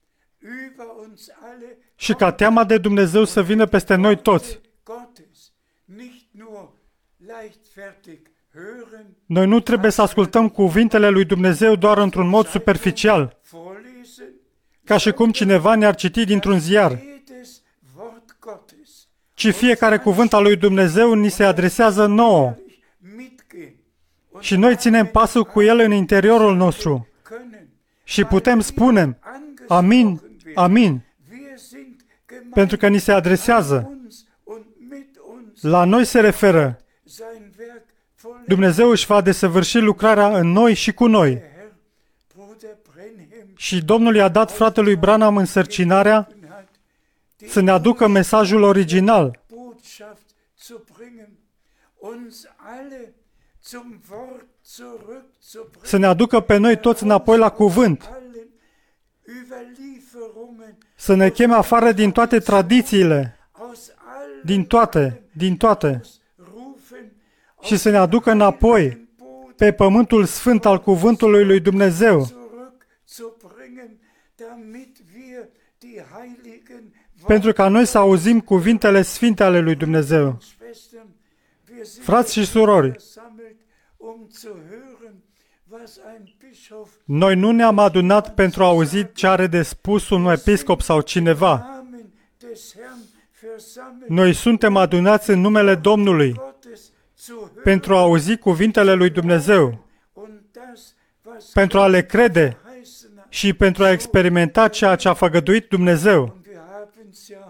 über uns alle
și ca teama de Dumnezeu să vină peste noi toți.
Gottes nicht nur leichtfertig hören,
Noi nu trebuie să ascultăm cuvintele lui Dumnezeu doar într-un mod superficial,
vorlesen,
ca și cum cineva ne-ar citi dintr-un ziar,
jedes Wort Gottes
ci fiecare cuvânt al lui Dumnezeu ni se adresează nouă
mitgehen und
și noi ținem pasul cu el în interiorul nostru
können.
și putem spune amin, amin,
Wir sind gemeint
pentru că ni se adresează.
uns und mit uns
La noi se referă.
sein Werk vollenden.
Dumnezeu își va desăvârși lucrarea în noi și cu noi.
Herr, Bruder Brenhem
Și Domnul i-a dat fratelui Branham însărcinarea
hat, die
să ne aducă mesajul original,
Botschaft zu bringen, uns alle zum Wort zurückzubringen,
să ne aducă pe noi toți înapoi la cuvânt,
allen Überlieferungen
să ne cheme afară din toate tradițiile,
aus allen
din toate,
Rufen
și să ne aducă înapoi pe pământul sfânt al cuvântului lui Dumnezeu,
zurückzubringen, damit wir die heiligen
pentru ca noi să auzim cuvintele sfinte ale lui Dumnezeu.
Schwestern, wir sind
Frați și surori,
versammelt, zu hören, was ein Bischof
noi nu ne-am adunat pentru a auzi ce are de spus un episcop sau cineva.
Namen des Herrn versammelt,
Noi suntem adunați în numele Domnului
Gottes zu hören
pentru a auzi cuvintele lui Dumnezeu,
und das, was
pentru a le crede
verheißen hat.
și pentru a experimenta ceea ce a făgăduit Dumnezeu.
Und wir haben es ja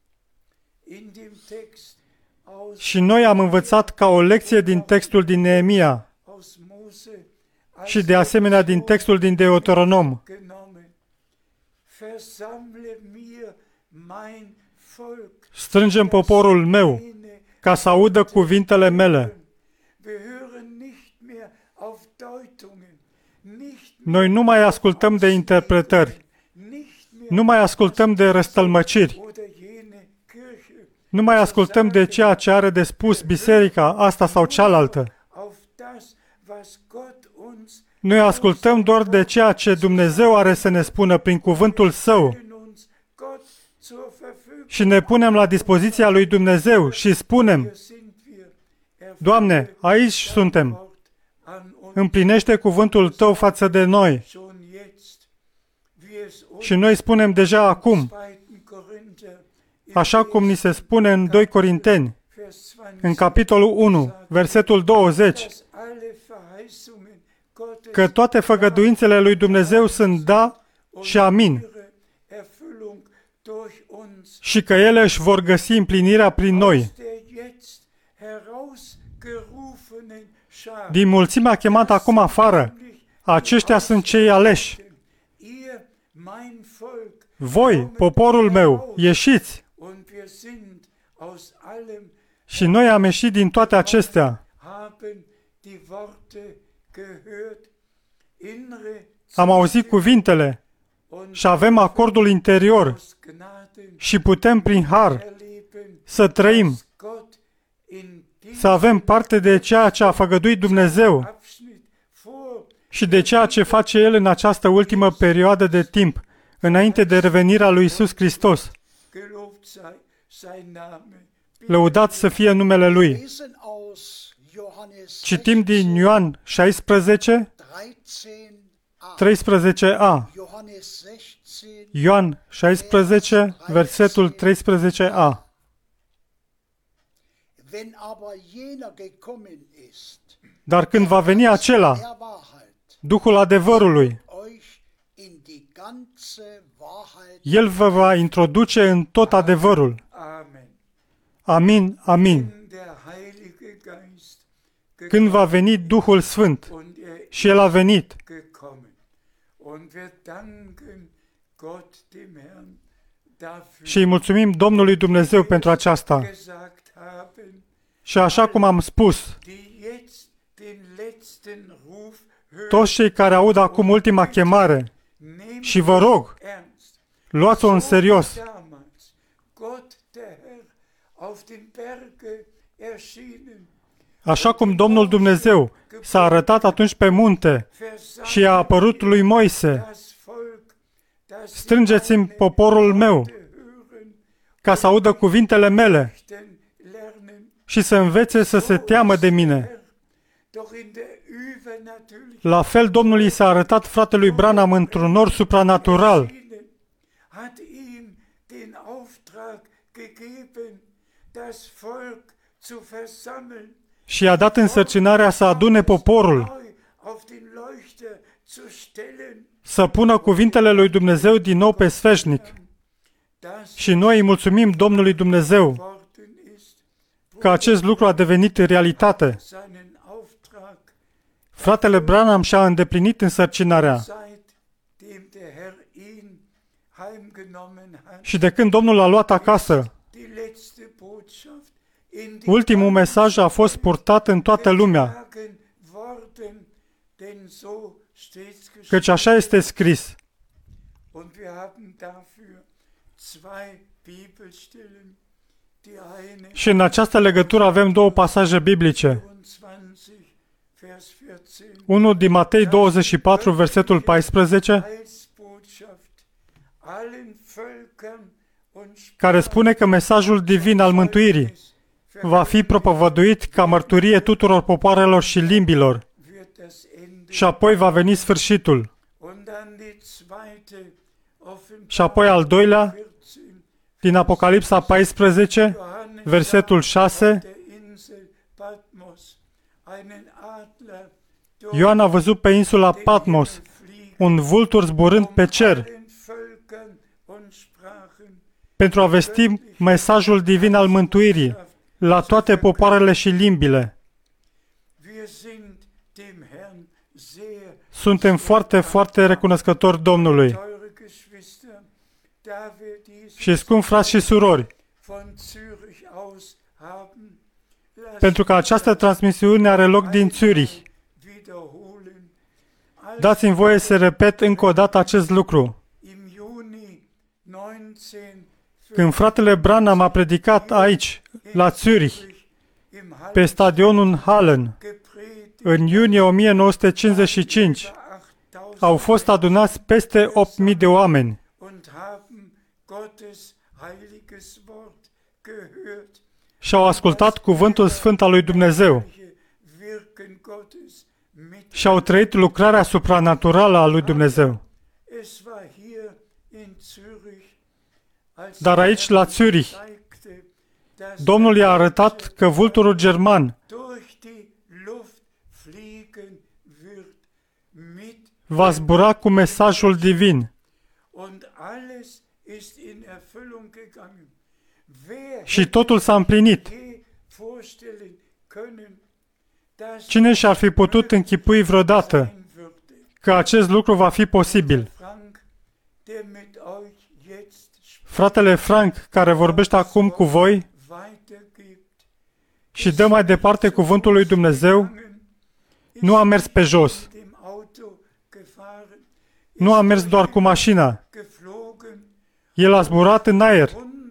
in dem Text aus,
Și noi am învățat ca o lecție din textul din Neemia
aus Mose
și de asemenea din textul din Deuteronom.
genommen. Versammle mir mein Volk,
Strângem poporul meu
meine
ca să audă cuvintele mele.
Wir hören nicht mehr auf Deutungen, nicht
Noi nu mai ascultăm de interpretări,
mehr
nu mai ascultăm de răstălmăciri,
oder jene Kirche,
nu mai ascultăm de ceea ce are de spus biserica asta sau cealaltă.
auf das, was Gott uns
Noi ascultăm doar de ceea ce Dumnezeu are să ne spună prin cuvântul Său
in uns Gott zur Verfügung.
și ne punem la dispoziția lui Dumnezeu și spunem,
Hier sind wir.
Doamne, aici suntem,
Wort an uns
împlinește cuvântul Tău față de noi.
schon jetzt, wie es uns
Și noi spunem deja acum,
2. Korinther
așa cum ni se spune în 2 Corinteni,
Vers 20,
în capitolul 1, versetul 20,
dass alle Verheißungen Gottes
că toate făgăduințele lui Dumnezeu sunt da și amin
ihre Erfüllung durch uns
și că ele își vor găsi împlinirea prin noi.
aus der jetzt herausgerufenen Schar.
Din mulțimea chemată acum afară, aceștia sunt cei aleși.
Ihr, mein Volk,
Voi, poporul meu, ieșiți!
und wir sind aus allem,
Și noi am ieșit din toate acestea.
haben die Worte gehört, innere
Am auzit cuvintele
und
și avem acordul interior
aus Gnaden
și putem prin har
erleben,
să trăim,
dass Gott in
să avem parte de ceea ce a făgăduit Dumnezeu
Abschnitt vor
și de ceea ce face El în această ultimă perioadă de timp, înainte de revenirea lui Isus Hristos.
gelobt sei sein Name.
Lăudat să fie numele Lui.
Lesen aus Johannes
Citim din Ioan 16,
13a.
13a.
Johannes 16,
Ioan 16, versetul 13a.
wenn aber jener gekommen ist,
Dar când va veni acela,
der Wahrheit,
Duhul adevărului,
euch in die ganze Wahrheit,
El vă va introduce în tot adevărul.
Amen.
Amin, amin.
In der Heilige Geist
Când va veni Duhul Sfânt,
und er
și El a venit,
gekommen. Und wir danken Gott dem Herrn dafür,
și îi mulțumim Domnului Dumnezeu pentru aceasta.
gesagt haben,
Și așa cum am spus,
die jetzt den letzten Ruf hören,
toți cei care aud acum ultima chemare,
nehmt
și vă rog,
ernst.
luați-o în serios,
Damals Gott der Herr auf den Berge erschienen,
așa cum Domnul Dumnezeu s-a arătat atunci pe munte și a apărut lui Moise
das Volk
strângeți-mi poporul meu, ca să audă cuvintele mele și să învețe să se teamă de mine. La fel, Domnul i s-a arătat fratelui Branham într-un nor supranatural. Și i-a dat însărcinarea să adune poporul, să pună cuvintele lui Dumnezeu din nou pe sfeșnic. Și noi îi mulțumim Domnului Dumnezeu că acest lucru a devenit realitate. Fratele Branham și-a îndeplinit însărcinarea. Și de când Domnul l-a luat acasă, ultimul mesaj a fost purtat în toată lumea, căci așa este scris. Și în această legătură avem două pasaje biblice. Unul din Matei 24, versetul 14, care spune că mesajul divin al mântuirii va fi propovăduit ca mărturie tuturor popoarelor și limbilor. Și apoi va veni sfârșitul. Și apoi al doilea, din Apocalipsa 14, versetul 6, Ioan a văzut pe insula Patmos un vultur zburând pe cer pentru a vesti mesajul divin al mântuirii la toate popoarele și limbile. Suntem foarte, foarte recunoscători Domnului. Și scump frați și surori, pentru că această transmisiune are loc din Zurich. Dați-mi voie să repet încă o dată acest lucru. Când fratele Branham a predicat aici, la Zurich, pe stadionul Hallen, în iunie 1955, au fost adunați peste 8.000 de oameni. Și au ascultat cuvântul sfânt al lui Dumnezeu și au trăit lucrarea supranaturală a lui Dumnezeu. Dar aici, la Zurich, Domnul i-a arătat că vulturul german va zbura cu mesajul divin. Și totul s-a împlinit. Cine și-ar fi putut închipui vreodată că acest lucru va fi posibil? Fratele Frank, care vorbește acum cu voi și dă mai departe cuvântul lui Dumnezeu, nu a mers pe jos. Nu a mers doar cu mașina. El a zburat în aer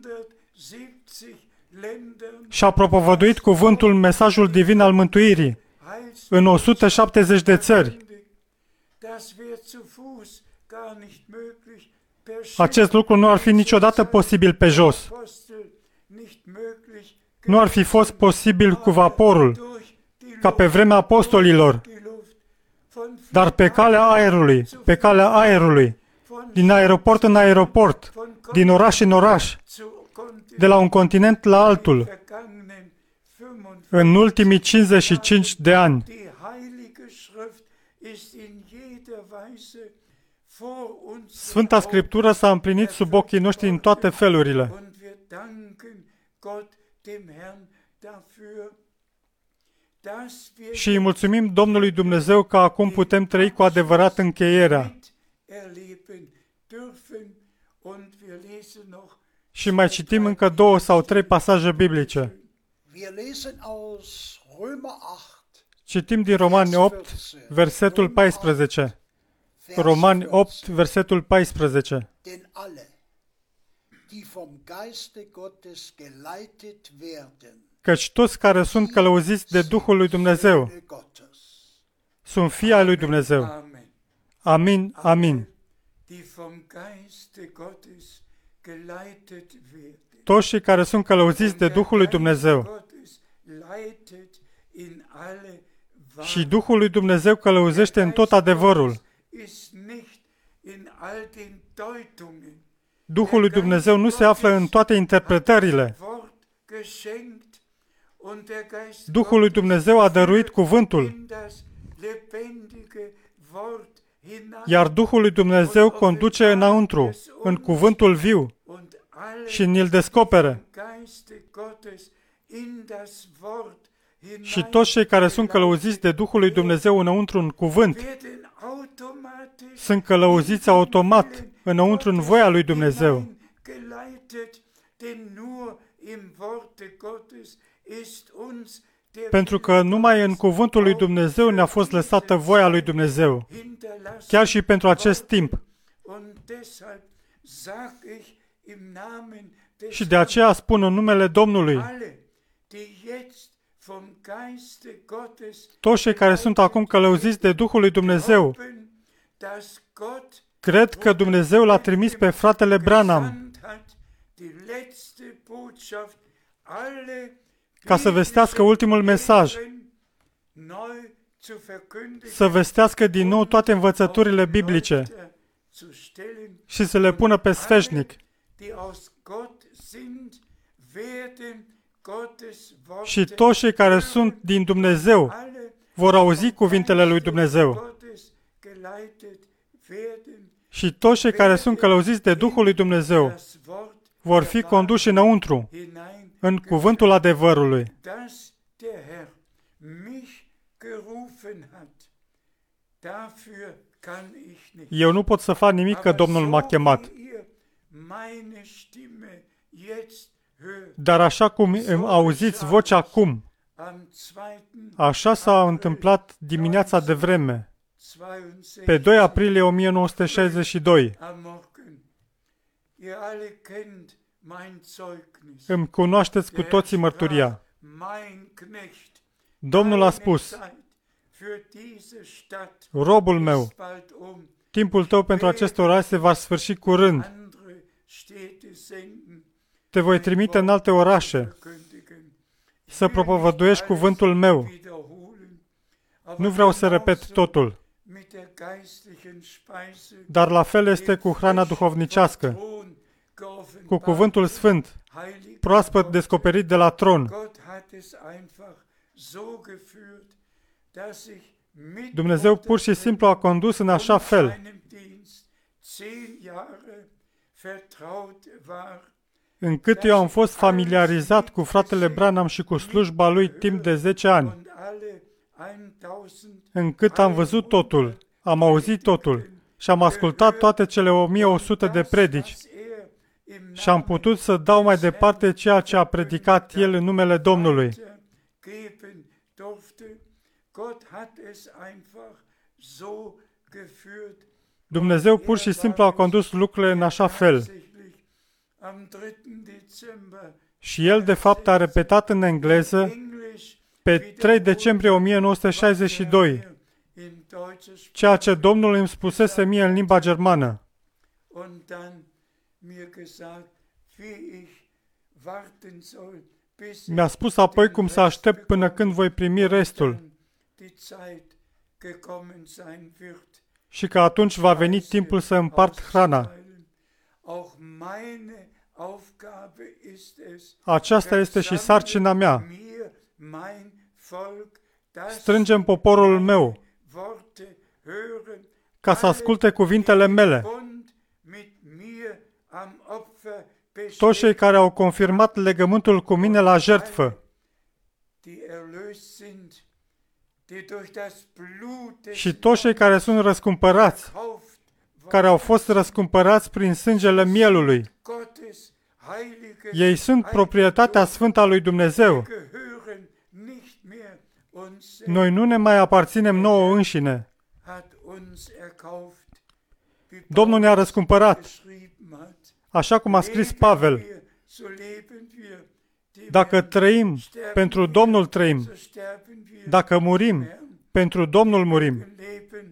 și a propovăduit cuvântul, mesajul divin al mântuirii în 170 de țări. Acest lucru nu ar fi niciodată posibil pe jos. Nu ar fi fost posibil cu vaporul, ca pe vremea apostolilor, dar pe calea aerului, din aeroport în aeroport, din oraș în oraș, de la un continent la altul, în ultimii 55 de ani. Sfânta Scriptură s-a împlinit sub ochii noștri în toate felurile. Și îi mulțumim Domnului Dumnezeu că acum putem trăi cu adevărat încheierea. Și mai citim încă 2 sau 3 pasaje biblice. Citim din Romani 8, versetul 14. Romani 8, versetul 14. Căci toți care sunt călăuziți de Duhul lui Dumnezeu sunt fii ai lui Dumnezeu. Amin, amin.
die vom Geiste Gottes geleitet werden.
Toți cei care sunt călăuziți de
Und der
Duhul lui
Geist
Dumnezeu.
Gottes leitet in alle
Și
Wahrheit.
Duhul lui Dumnezeu călăuzește în tot adevărul.
Ist nicht in all den Deutungen.
Duhul lui Dumnezeu nu se află în toate interpretările.
Wort geschenkt und der Geist
Duhul lui Dumnezeu a dăruit cuvântul,
in das lebendige Wort hinein.
iar Duhul lui Dumnezeu conduce înăuntru, în cuvântul viu,
Und alle
și ni-l descopere.
Geiste Gottes in das Wort hinein
Și toți cei care sunt călăuziți de Duhul lui Dumnezeu înăuntru în cuvânt,
werden automatisch
sunt călăuziți automat înăuntru în voia lui Dumnezeu.
geleitet, denn nur im Worte Gottes ist uns der
Pentru că numai în cuvântul lui Dumnezeu ne-a fost lăsată voia lui Dumnezeu,
hinterlassen.
chiar și pentru acest timp.
Und deshalb sag ich im Namen des
Și de aceea spun în numele Domnului,
alle, die jetzt vom Geiste Gottes
toți cei care sunt acum călăuziți de Duhul lui Dumnezeu,
glauben, dass Gott
cred că Dumnezeu l-a trimis pe fratele Branham
gesandt hat, die letzte Botschaft, alle
ca să vestească ultimul mesaj,
Lehren neu zu verkündigen,
să vestească din nou toate învățăturile biblice
zu stellen,
și să le pună pe sfeșnic.
die aus Gott sind, werden Gottes Worte
Și toți cei care sunt din Dumnezeu
alle
vor auzi cuvintele lui Dumnezeu.
Gottes geleitet werden,
Și toți cei care sunt călăuziți de Duhul lui Dumnezeu
das Wort
vor fi conduși înăuntru,
hinein,
în cuvântul adevărului.
dass der Herr mich gerufen hat. Dafür kann ich nicht.
Eu nu pot să fac nimic că Domnul m-a chemat.
wie ihr meine Stimme jetzt hört,
Dar așa cum îmi auziți vocea acum,
am 2.
așa s-a întâmplat dimineața de vreme,
62
pe 2 aprilie 1962.
am Morgen. Ihr alle kennt mein Zeugnis.
Îmi cunoașteți cu toții mărturia.
Mein Knecht.
Domnul a spus,
Für diese Stadt
robul meu,
ist bald
timpul tău pentru acest oraș se va sfârși curând.
andere Städte senden,
Te voi trimite în alte orașe
verkündigen.
să propovăduiești cuvântul meu.
Wiederholen,
Nu vreau să repet totul,
mit der geistlichen Speise,
dar la fel este cu hrana duhovnicească,
Thron geoffenbart,
cu cuvântul sfânt,
heilig
proaspăt descoperit de la tron.
Gott hat es einfach so geführt, dass ich mit
Dumnezeu pur și simplu a condus în așa fel,
seinem Dienst 10 Jahre vertraut war,
încât eu am fost familiarizat cu fratele Branham și cu slujba lui timp de 10 ani,
und alle 1000
încât am văzut totul, am auzit totul și am ascultat toate cele 1100 de predici
was er im
și am putut să dau mai departe ceea ce a predicat el în numele Domnului.
Namen geben durfte. Gott hat es einfach so geführt.
Dumnezeu pur și simplu a condus lucrurile în așa fel.
Tatsächlich am 3. Dezember
Și el, de fapt, a repetat în engleză
Englisch
pe 3 decembrie 1962
in deutscher Sprache
ceea ce Domnul îmi spusese mie în limba germană.
und dann mir gesagt, wie ich warten soll, bis
Mi-a spus apoi cum să aștept până când voi primi restul
die Zeit gekommen sein wird.
și că atunci va veni timpul să împart hrana.
Auch meine Aufgabe ist es,
Aceasta este și sarcina mea.
mir, mein Volk, das
Strângem poporul meu
Worte hören,
ca să asculte cuvintele mele.
Bund mit mir am Opfer
Toți cei care au confirmat legământul cu mine la jertfă
die erlöst sind, die durch das Blut des
și toți cei care sunt răscumpărați,
Kauft
care au fost răscumpărați prin sângele mielului.
Gottes heilige
Ei sunt proprietatea sfântă a lui Dumnezeu.
gehören nicht mehr uns
Noi nu ne mai aparținem nouă înșine.
hat uns erkauft. Wie
Domnul ne-a răscumpărat,
geschrieben hat.
așa cum a scris Pavel.
Wir, so leben wir. Die
Dacă
wir
trăim,
sterben
pentru
wir,
Domnul trăim.
so sterben wir.
Dacă murim, pentru Domnul murim.
Wir leben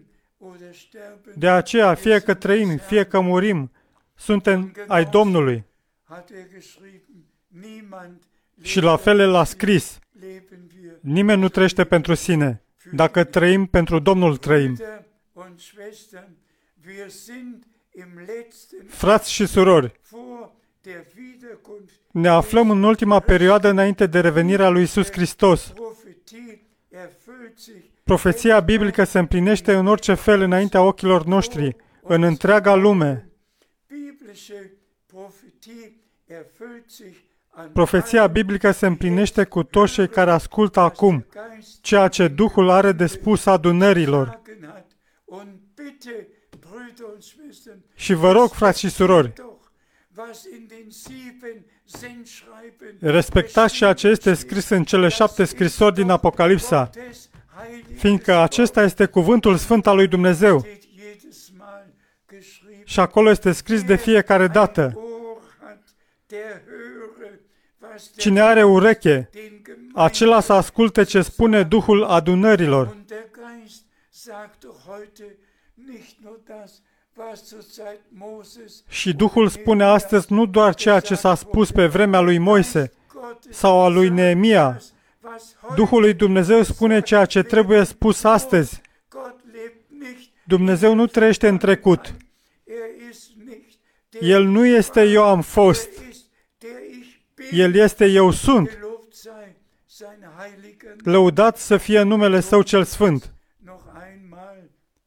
oder sterben,
De aceea, fie că trăim, fie că murim, suntem ai Domnului.
hat geschrieben, niemand
Și la fel El a scris,
leben wir.
nimeni nu trăiește pentru sine. Dacă trăim, pentru Domnul trăim.
Brüder und Schwestern, wir sind im letzten
Frați și surori,
vor der Wiederkunft
ne aflăm în ultima perioadă înainte de revenirea lui Iisus Hristos.
Prophetie erfüllt sich
Profeția biblică se împlinește în orice fel înaintea ochilor noștri, în întreaga lume.
biblische Prophetie erfüllt sich an
Profeția biblică se împlinește cu toți cei care ascultă acum
Geist
ceea ce Duhul are de spus adunărilor.
sagen hat. Und bitte, Brüder und Schwestern,
Și vă rog, frați și surori,
doch, was in den 7 Sendschreiben
respectați ceea ce este scris în cele 7 scrisori din Apocalipsa,
Gottes heiliges
fiindcă acesta este cuvântul sfânt al lui Dumnezeu.
steht jedes Mal geschrieben.
Și acolo este scris de fiecare dată.
Ohr hat, der höre, was der
Cine are ureche,
den Gemeinden
acela să asculte ce spune Duhul adunărilor.
und der Geist sagt doch heute nicht nur das, was zur Zeit Moses
Și Duhul spune astăzi nu doar ceea ce s-a spus pe vremea lui Moise
Gottes
sau a lui Neemia.
das, was heute
Duhul lui Dumnezeu spune ceea ce trebuie spus astăzi.
Gott lebt nicht,
Dumnezeu nu trăiește în trecut.
er ist nicht der
El nu este eu am fost.
ist, der ich bin.
El este eu sunt.
Gelobt sei sein heiliger Name.
Lăudat să fie numele Său cel sfânt.
Noch einmal,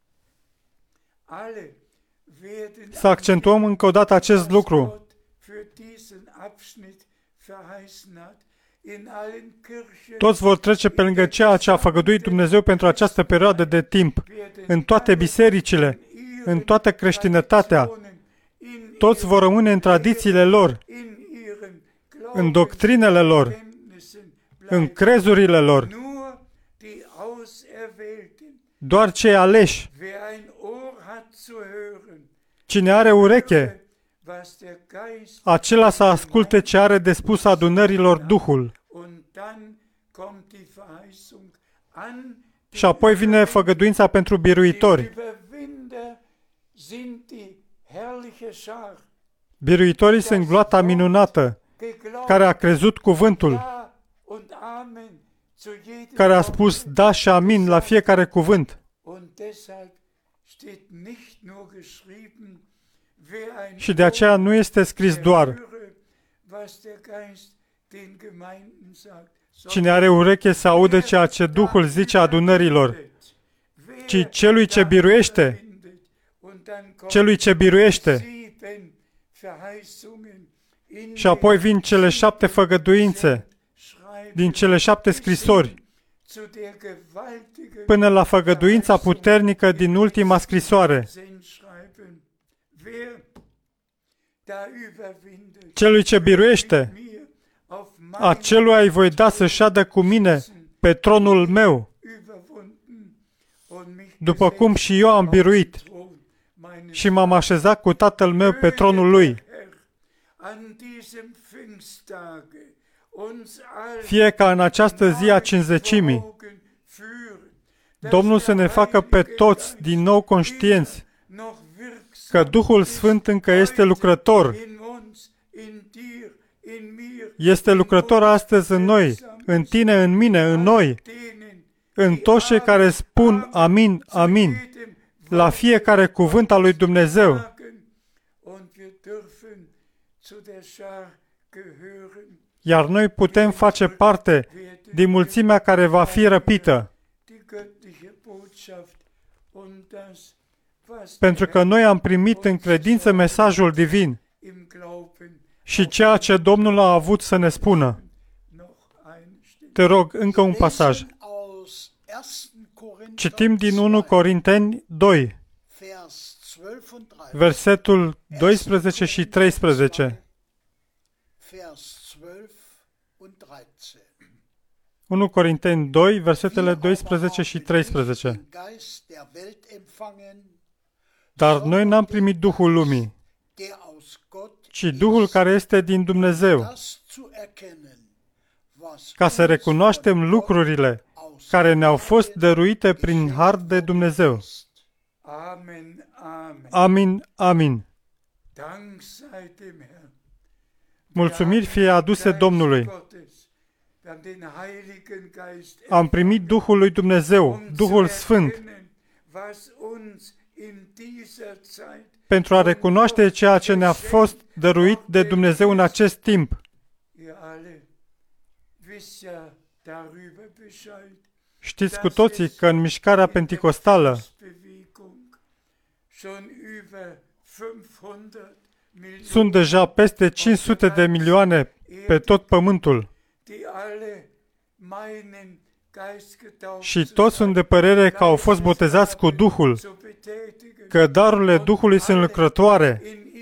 alle werden
Să accentuăm încă o dată acest lucru.
Gott für diesen Abschnitt verheißen hat, in allen Kirchen
Toți vor trece pe lângă ceea ce a făgăduit Dumnezeu pentru această perioadă de timp. În toate bisericile, în toată creștinătatea,
in
toți vor rămâne în tradițiile lor,
ihren
în doctrinele lor,
Glaubenskenntnissen
în
bleiben.
crezurile lor.
Nur die Auserwählten.
Doar cei aleși,
Wer ein Ohr hat zu hören,
cine are ureche,
was der Geist
acela să asculte ce are de spus adunărilor Duhul.
und dann kommt die Verheißung an.
Și apoi vine făgăduința pentru biruitori.
Die Überwinder sind die herrliche Schar,
Biruitorii sunt gloata minunată,
geglaubt,
care a crezut cuvântul,
Ja und Amen zu jedem
care a
Wort
spus da și amin la fiecare cuvânt.
Und deshalb steht nicht nur geschrieben, wer ein
Și de aceea nu este scris doar,
höre, was der Geist den Gemeinden sagt,
cine are ureche să audă ceea ce Duhul zice adunărilor, ci celui ce biruiește, celui ce biruiește. Și apoi vin cele 7 făgăduințe din cele 7 scrisori, până la făgăduința puternică din ultima scrisoare. Celui ce biruiește, acelui îi voi da să șadă cu mine pe tronul meu, după cum și eu am biruit și m-am așezat cu Tatăl meu pe tronul lui. Fie ca în această zi a Cincizecimii, Domnul să ne facă pe toți din nou conștienți că Duhul Sfânt încă este lucrător. Este lucrător astăzi în noi, în tine, în mine, în noi, în toți cei care spun amin, amin, la fiecare cuvânt al lui Dumnezeu. Iar noi putem face parte din mulțimea care va fi răpită, pentru că noi am primit în credință mesajul divin și ceea ce Domnul a avut să ne spună. Te rog, încă un pasaj. Citim din 1 Corinteni 2, versetul 12 și 13. 1 Corinteni 2, versetele 12 și 13. Dar noi n-am primit Duhul lumii, ci Duhul care este din Dumnezeu, ca să recunoaștem lucrurile care ne-au fost dăruite prin har de Dumnezeu.
Amen, Amen.
Amin, amin.
Dank sei dem Herrn.
Mulțumiri fie aduse Domnului. Am primit Duhul lui Dumnezeu, Duhul Sfânt, pentru a recunoaște ceea ce ne-a fost dăruit de Dumnezeu în acest timp. Știți cu toții că în mișcarea penticostală sunt deja peste 500 de milioane pe tot pământul. Și toți sunt de părere că au fost botezați cu Duhul, că darurile Duhului sunt lucrătoare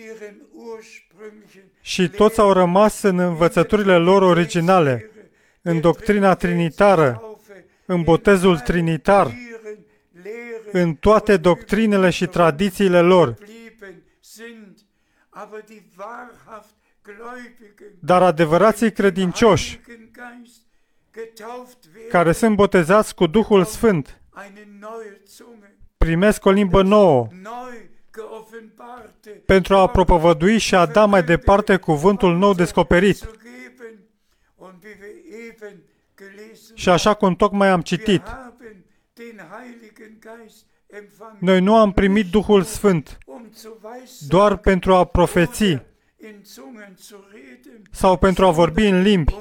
și toți au rămas în învățăturile lor originale, în doctrina trinitară, în botezul trinitar, în toate doctrinele și tradițiile lor. Dar adevărații credincioși, care sunt botezați cu Duhul Sfânt, primesc o limbă nouă pentru a propovădui și a da mai departe cuvântul nou descoperit. Și așa cum tocmai am citit, noi nu am primit Duhul Sfânt doar pentru a profeți sau pentru a vorbi în limbi,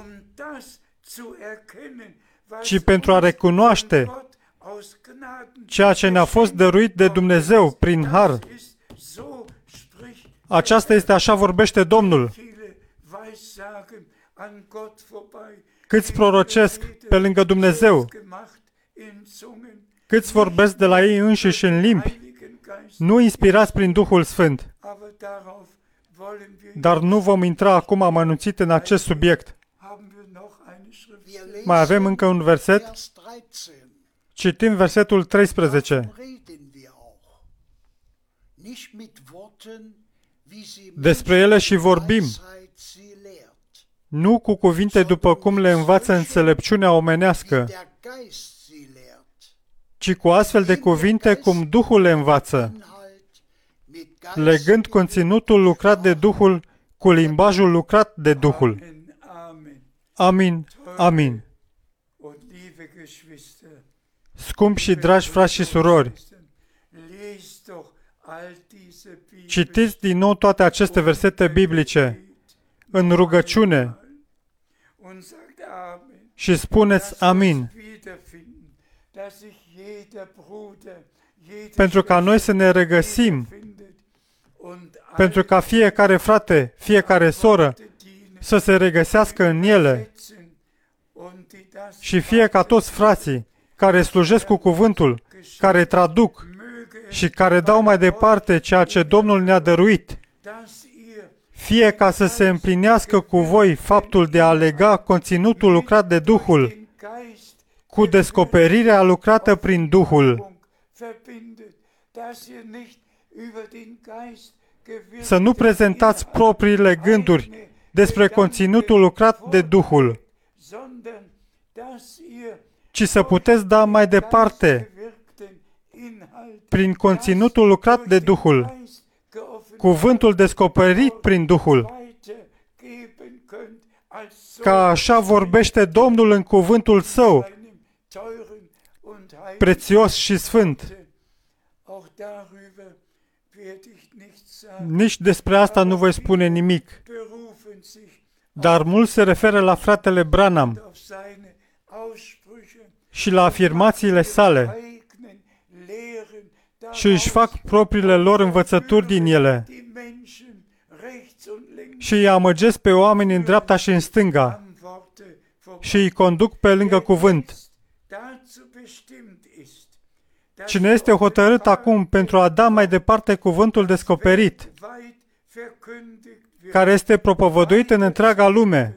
ci pentru a recunoaște ceea ce ne-a fost dăruit de Dumnezeu prin har. Aceasta este așa vorbește Domnul. Câți prorocesc pe lângă Dumnezeu, câți vorbesc de la ei înșiși în limbi, nu inspirați prin Duhul Sfânt. Dar nu vom intra acum amănunțit în acest subiect. Mai avem încă un verset. Citim versetul 13. Despre ele și vorbim, nu cu cuvinte după cum le învață înțelepciunea omenească, ci cu astfel de cuvinte cum Duhul le învață, legând conținutul lucrat de Duhul cu limbajul lucrat de Duhul. Amin, amin. Scumpi și dragi frați și surori, citiți din nou toate aceste versete biblice în rugăciune și spuneți amin, pentru ca noi să ne regăsim, pentru ca fiecare frate, fiecare soră să se regăsească în ele și fie ca toți frații care slujesc cu cuvântul, care traduc și care dau mai departe ceea ce Domnul ne-a dăruit, fie ca să se împlinească cu voi faptul de a lega conținutul lucrat de Duhul cu descoperirea lucrată prin Duhul. Să nu prezentați propriile gânduri despre conținutul lucrat de Duhul, ci să puteți da mai departe, prin conținutul lucrat de Duhul, cuvântul descoperit prin Duhul, ca așa vorbește Domnul în cuvântul Său, prețios și sfânt. Nici despre asta nu voi spune nimic, dar mult se referă la fratele Branham și la afirmațiile sale și își fac propriile lor învățături din ele și îi amăgesc pe oameni în dreapta și în stânga și îi conduc pe lângă cuvânt. Cine este hotărât acum pentru a da mai departe cuvântul descoperit, care este propovăduit în întreaga lume,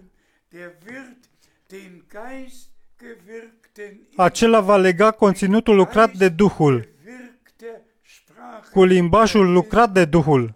acela va lega conținutul lucrat de Duhul cu limbajul lucrat de Duhul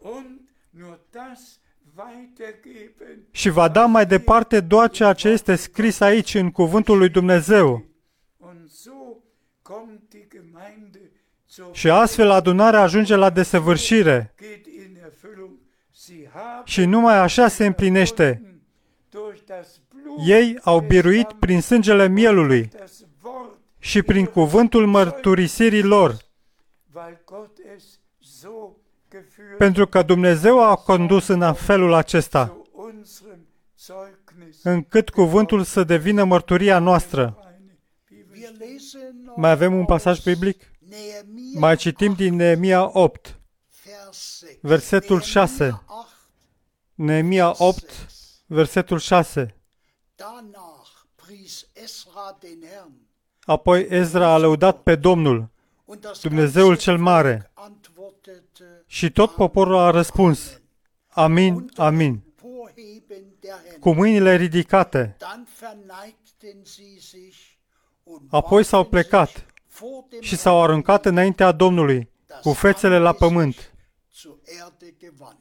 și va da mai departe doar ceea ce este scris aici în cuvântul lui Dumnezeu. Și astfel adunarea ajunge la desăvârșire.
geht in Erfüllung. Sie haben
Și numai așa se împlinește.
durch das Blut
Ei au biruit prin sângele mielului
das Wort,
și prin cuvântul mărturisirii lor,
weil Gott es so geführt
pentru că Dumnezeu a condus în felul acesta,
zu unserem Zeugnis.
încât cuvântul să devină mărturia noastră.
Wir lesen noch
Mai avem un pasaj biblic?
Nehemia
Mai citim din Neemia 8,
Vers 6.
versetul 6.
Nehemia 8,
Neemia 8, versetul 6.
Danach pries Esra den Herrn.
Apoi Ezra a lăudat pe Domnul,
Und das
Dumnezeul
ganze
cel mare.
Volk antwortete
Și tot poporul a răspuns, Amin,
unter
amin,
Emporheben der Hände.
cu mâinile ridicate.
Dann verneigten sie sich und
Apoi s-au
warfen
plecat
sich vor dem
și s-au aruncat înaintea Domnului, cu fețele la pământ.
zur Erde gewandt.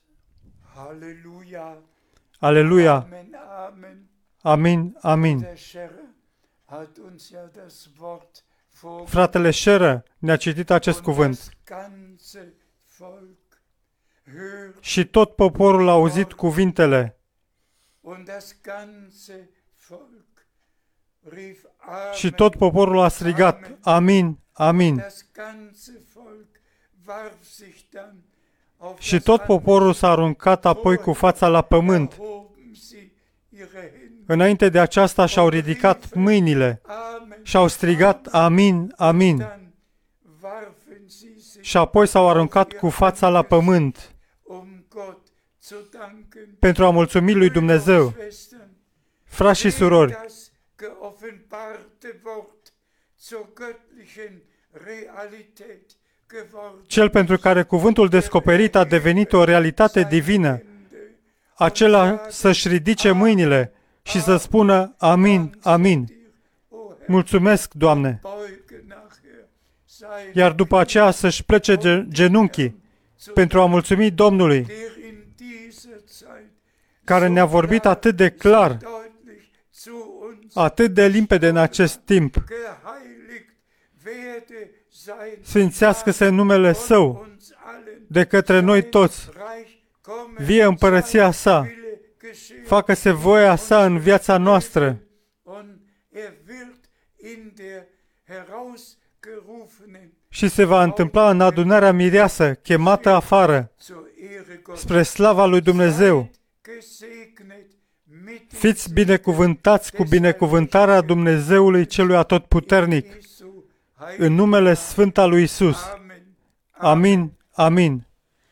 Halleluja.
Aleluia,
Amen, amen.
amin, amin.
Der Scherer hat uns ja das Wort vorgelesen.
Fratele Șeră ne-a citit acest
Und
cuvânt.
das ganze Volk hört
Și tot poporul a auzit cuvintele
und das ganze Volk rief Amen.
și tot poporul a strigat, Amin, amin.
Das ganze Volk warf sich dann auf
Și
das
tot
andere
poporul s-a aruncat apoi cu fața la pământ.
erhoben sie ihre Hände.
Înainte de aceasta și-au ridicat mâinile
Amen.
și au strigat, Amin, amin.
Dann warfen sie sich
Și apoi s-au aruncat cu fața la pământ
um Gott zu danken.
pentru a mulțumi lui Dumnezeu.
Schwestern,
Frați și
dem
surori,
das geoffenbarte Wort zur göttlichen Realität geworden
cel pentru care cuvântul descoperit a devenit o realitate divină, acela să-și ridice mâinile și să spună, Amin, amin. Mulțumesc, Doamne.
beuge nachher sein,
Iar după aceea să-și plece genunchii pentru a mulțumi Domnului,
der in dieser Zeit
care ne-a vorbit atât de clar,
deutlich zu uns
atât de limpede în acest timp.
geheiligt werde sein
Sfințească-se numele Său
uns allen.
de către noi toți.
Reich komme,
Vie împărăția sa,
Wille geschehe.
facă-se voia sa în viața noastră
Und wird in der herausgerufenen
și se va întâmpla în adunarea mireasă, chemată afară,
zur Ehre Gottes.
spre slava lui Dumnezeu.
Gesegnet mit
Fiți binecuvântați cu binecuvântarea Dumnezeului Celui Atotputernic,
Jesu
în numele Sfânt al lui Isus.
Amen.
Amin, amin.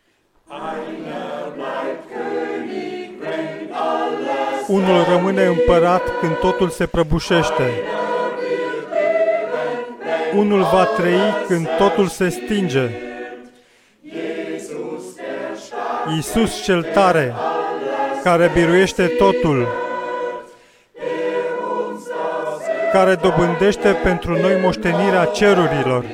Unul rămâne împărat când totul se prăbușește. Unul va trăi când totul se stinge. Iisus cel tare, care biruiește totul, care dobândește pentru noi moștenirea cerurilor.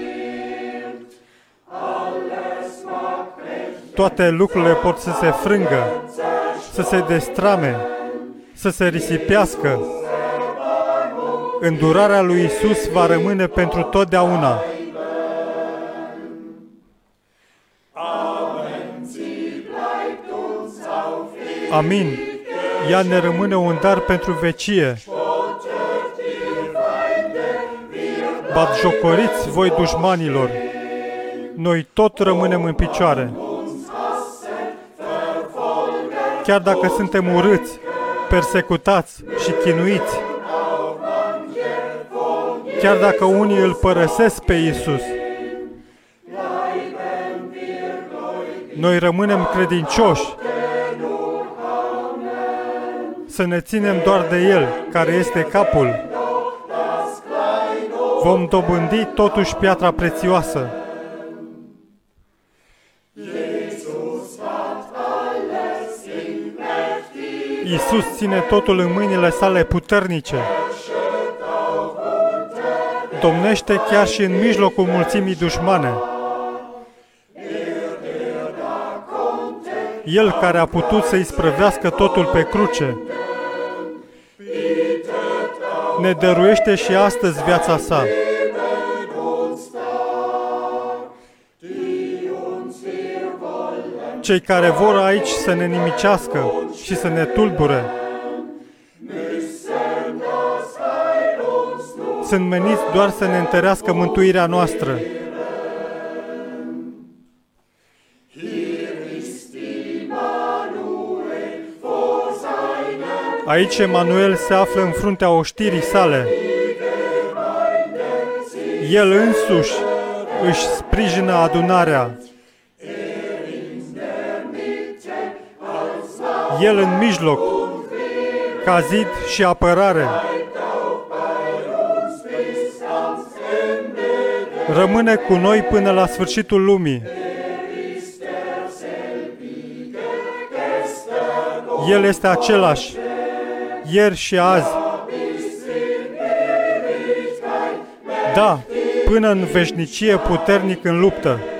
Toate lucrurile pot să se frângă, să se destrame, să se risipească. Îndurarea lui Isus va rămâne pentru totdeauna. Amin. Ea ne rămâne un dar pentru vecie. Batjocoriți voi dușmanilor. Noi tot rămânem în picioare. Chiar dacă suntem urâți, persecutați și chinuiți, chiar dacă unii îl părăsesc pe Iisus, noi rămânem credincioși, să ne ținem doar de El, care este capul. Vom dobândi totuși piatra prețioasă. Iisus ține totul în mâinile sale puternice. Domnește chiar și în mijlocul mulțimii dușmane. El care a putut să isprăvească totul pe cruce, ne dăruiește și astăzi viața sa. cei care vor aici să ne nimicească și să ne tulbure sunt meniți doar să ne întărească mântuirea noastră. Aici Emanuel se află în fruntea oștirii sale. El însuși își sprijină adunarea. El în mijloc, ca zid și apărare. Rămâne cu noi până la sfârșitul lumii. El este același, ieri și azi. Da, până în veșnicie puternic în luptă.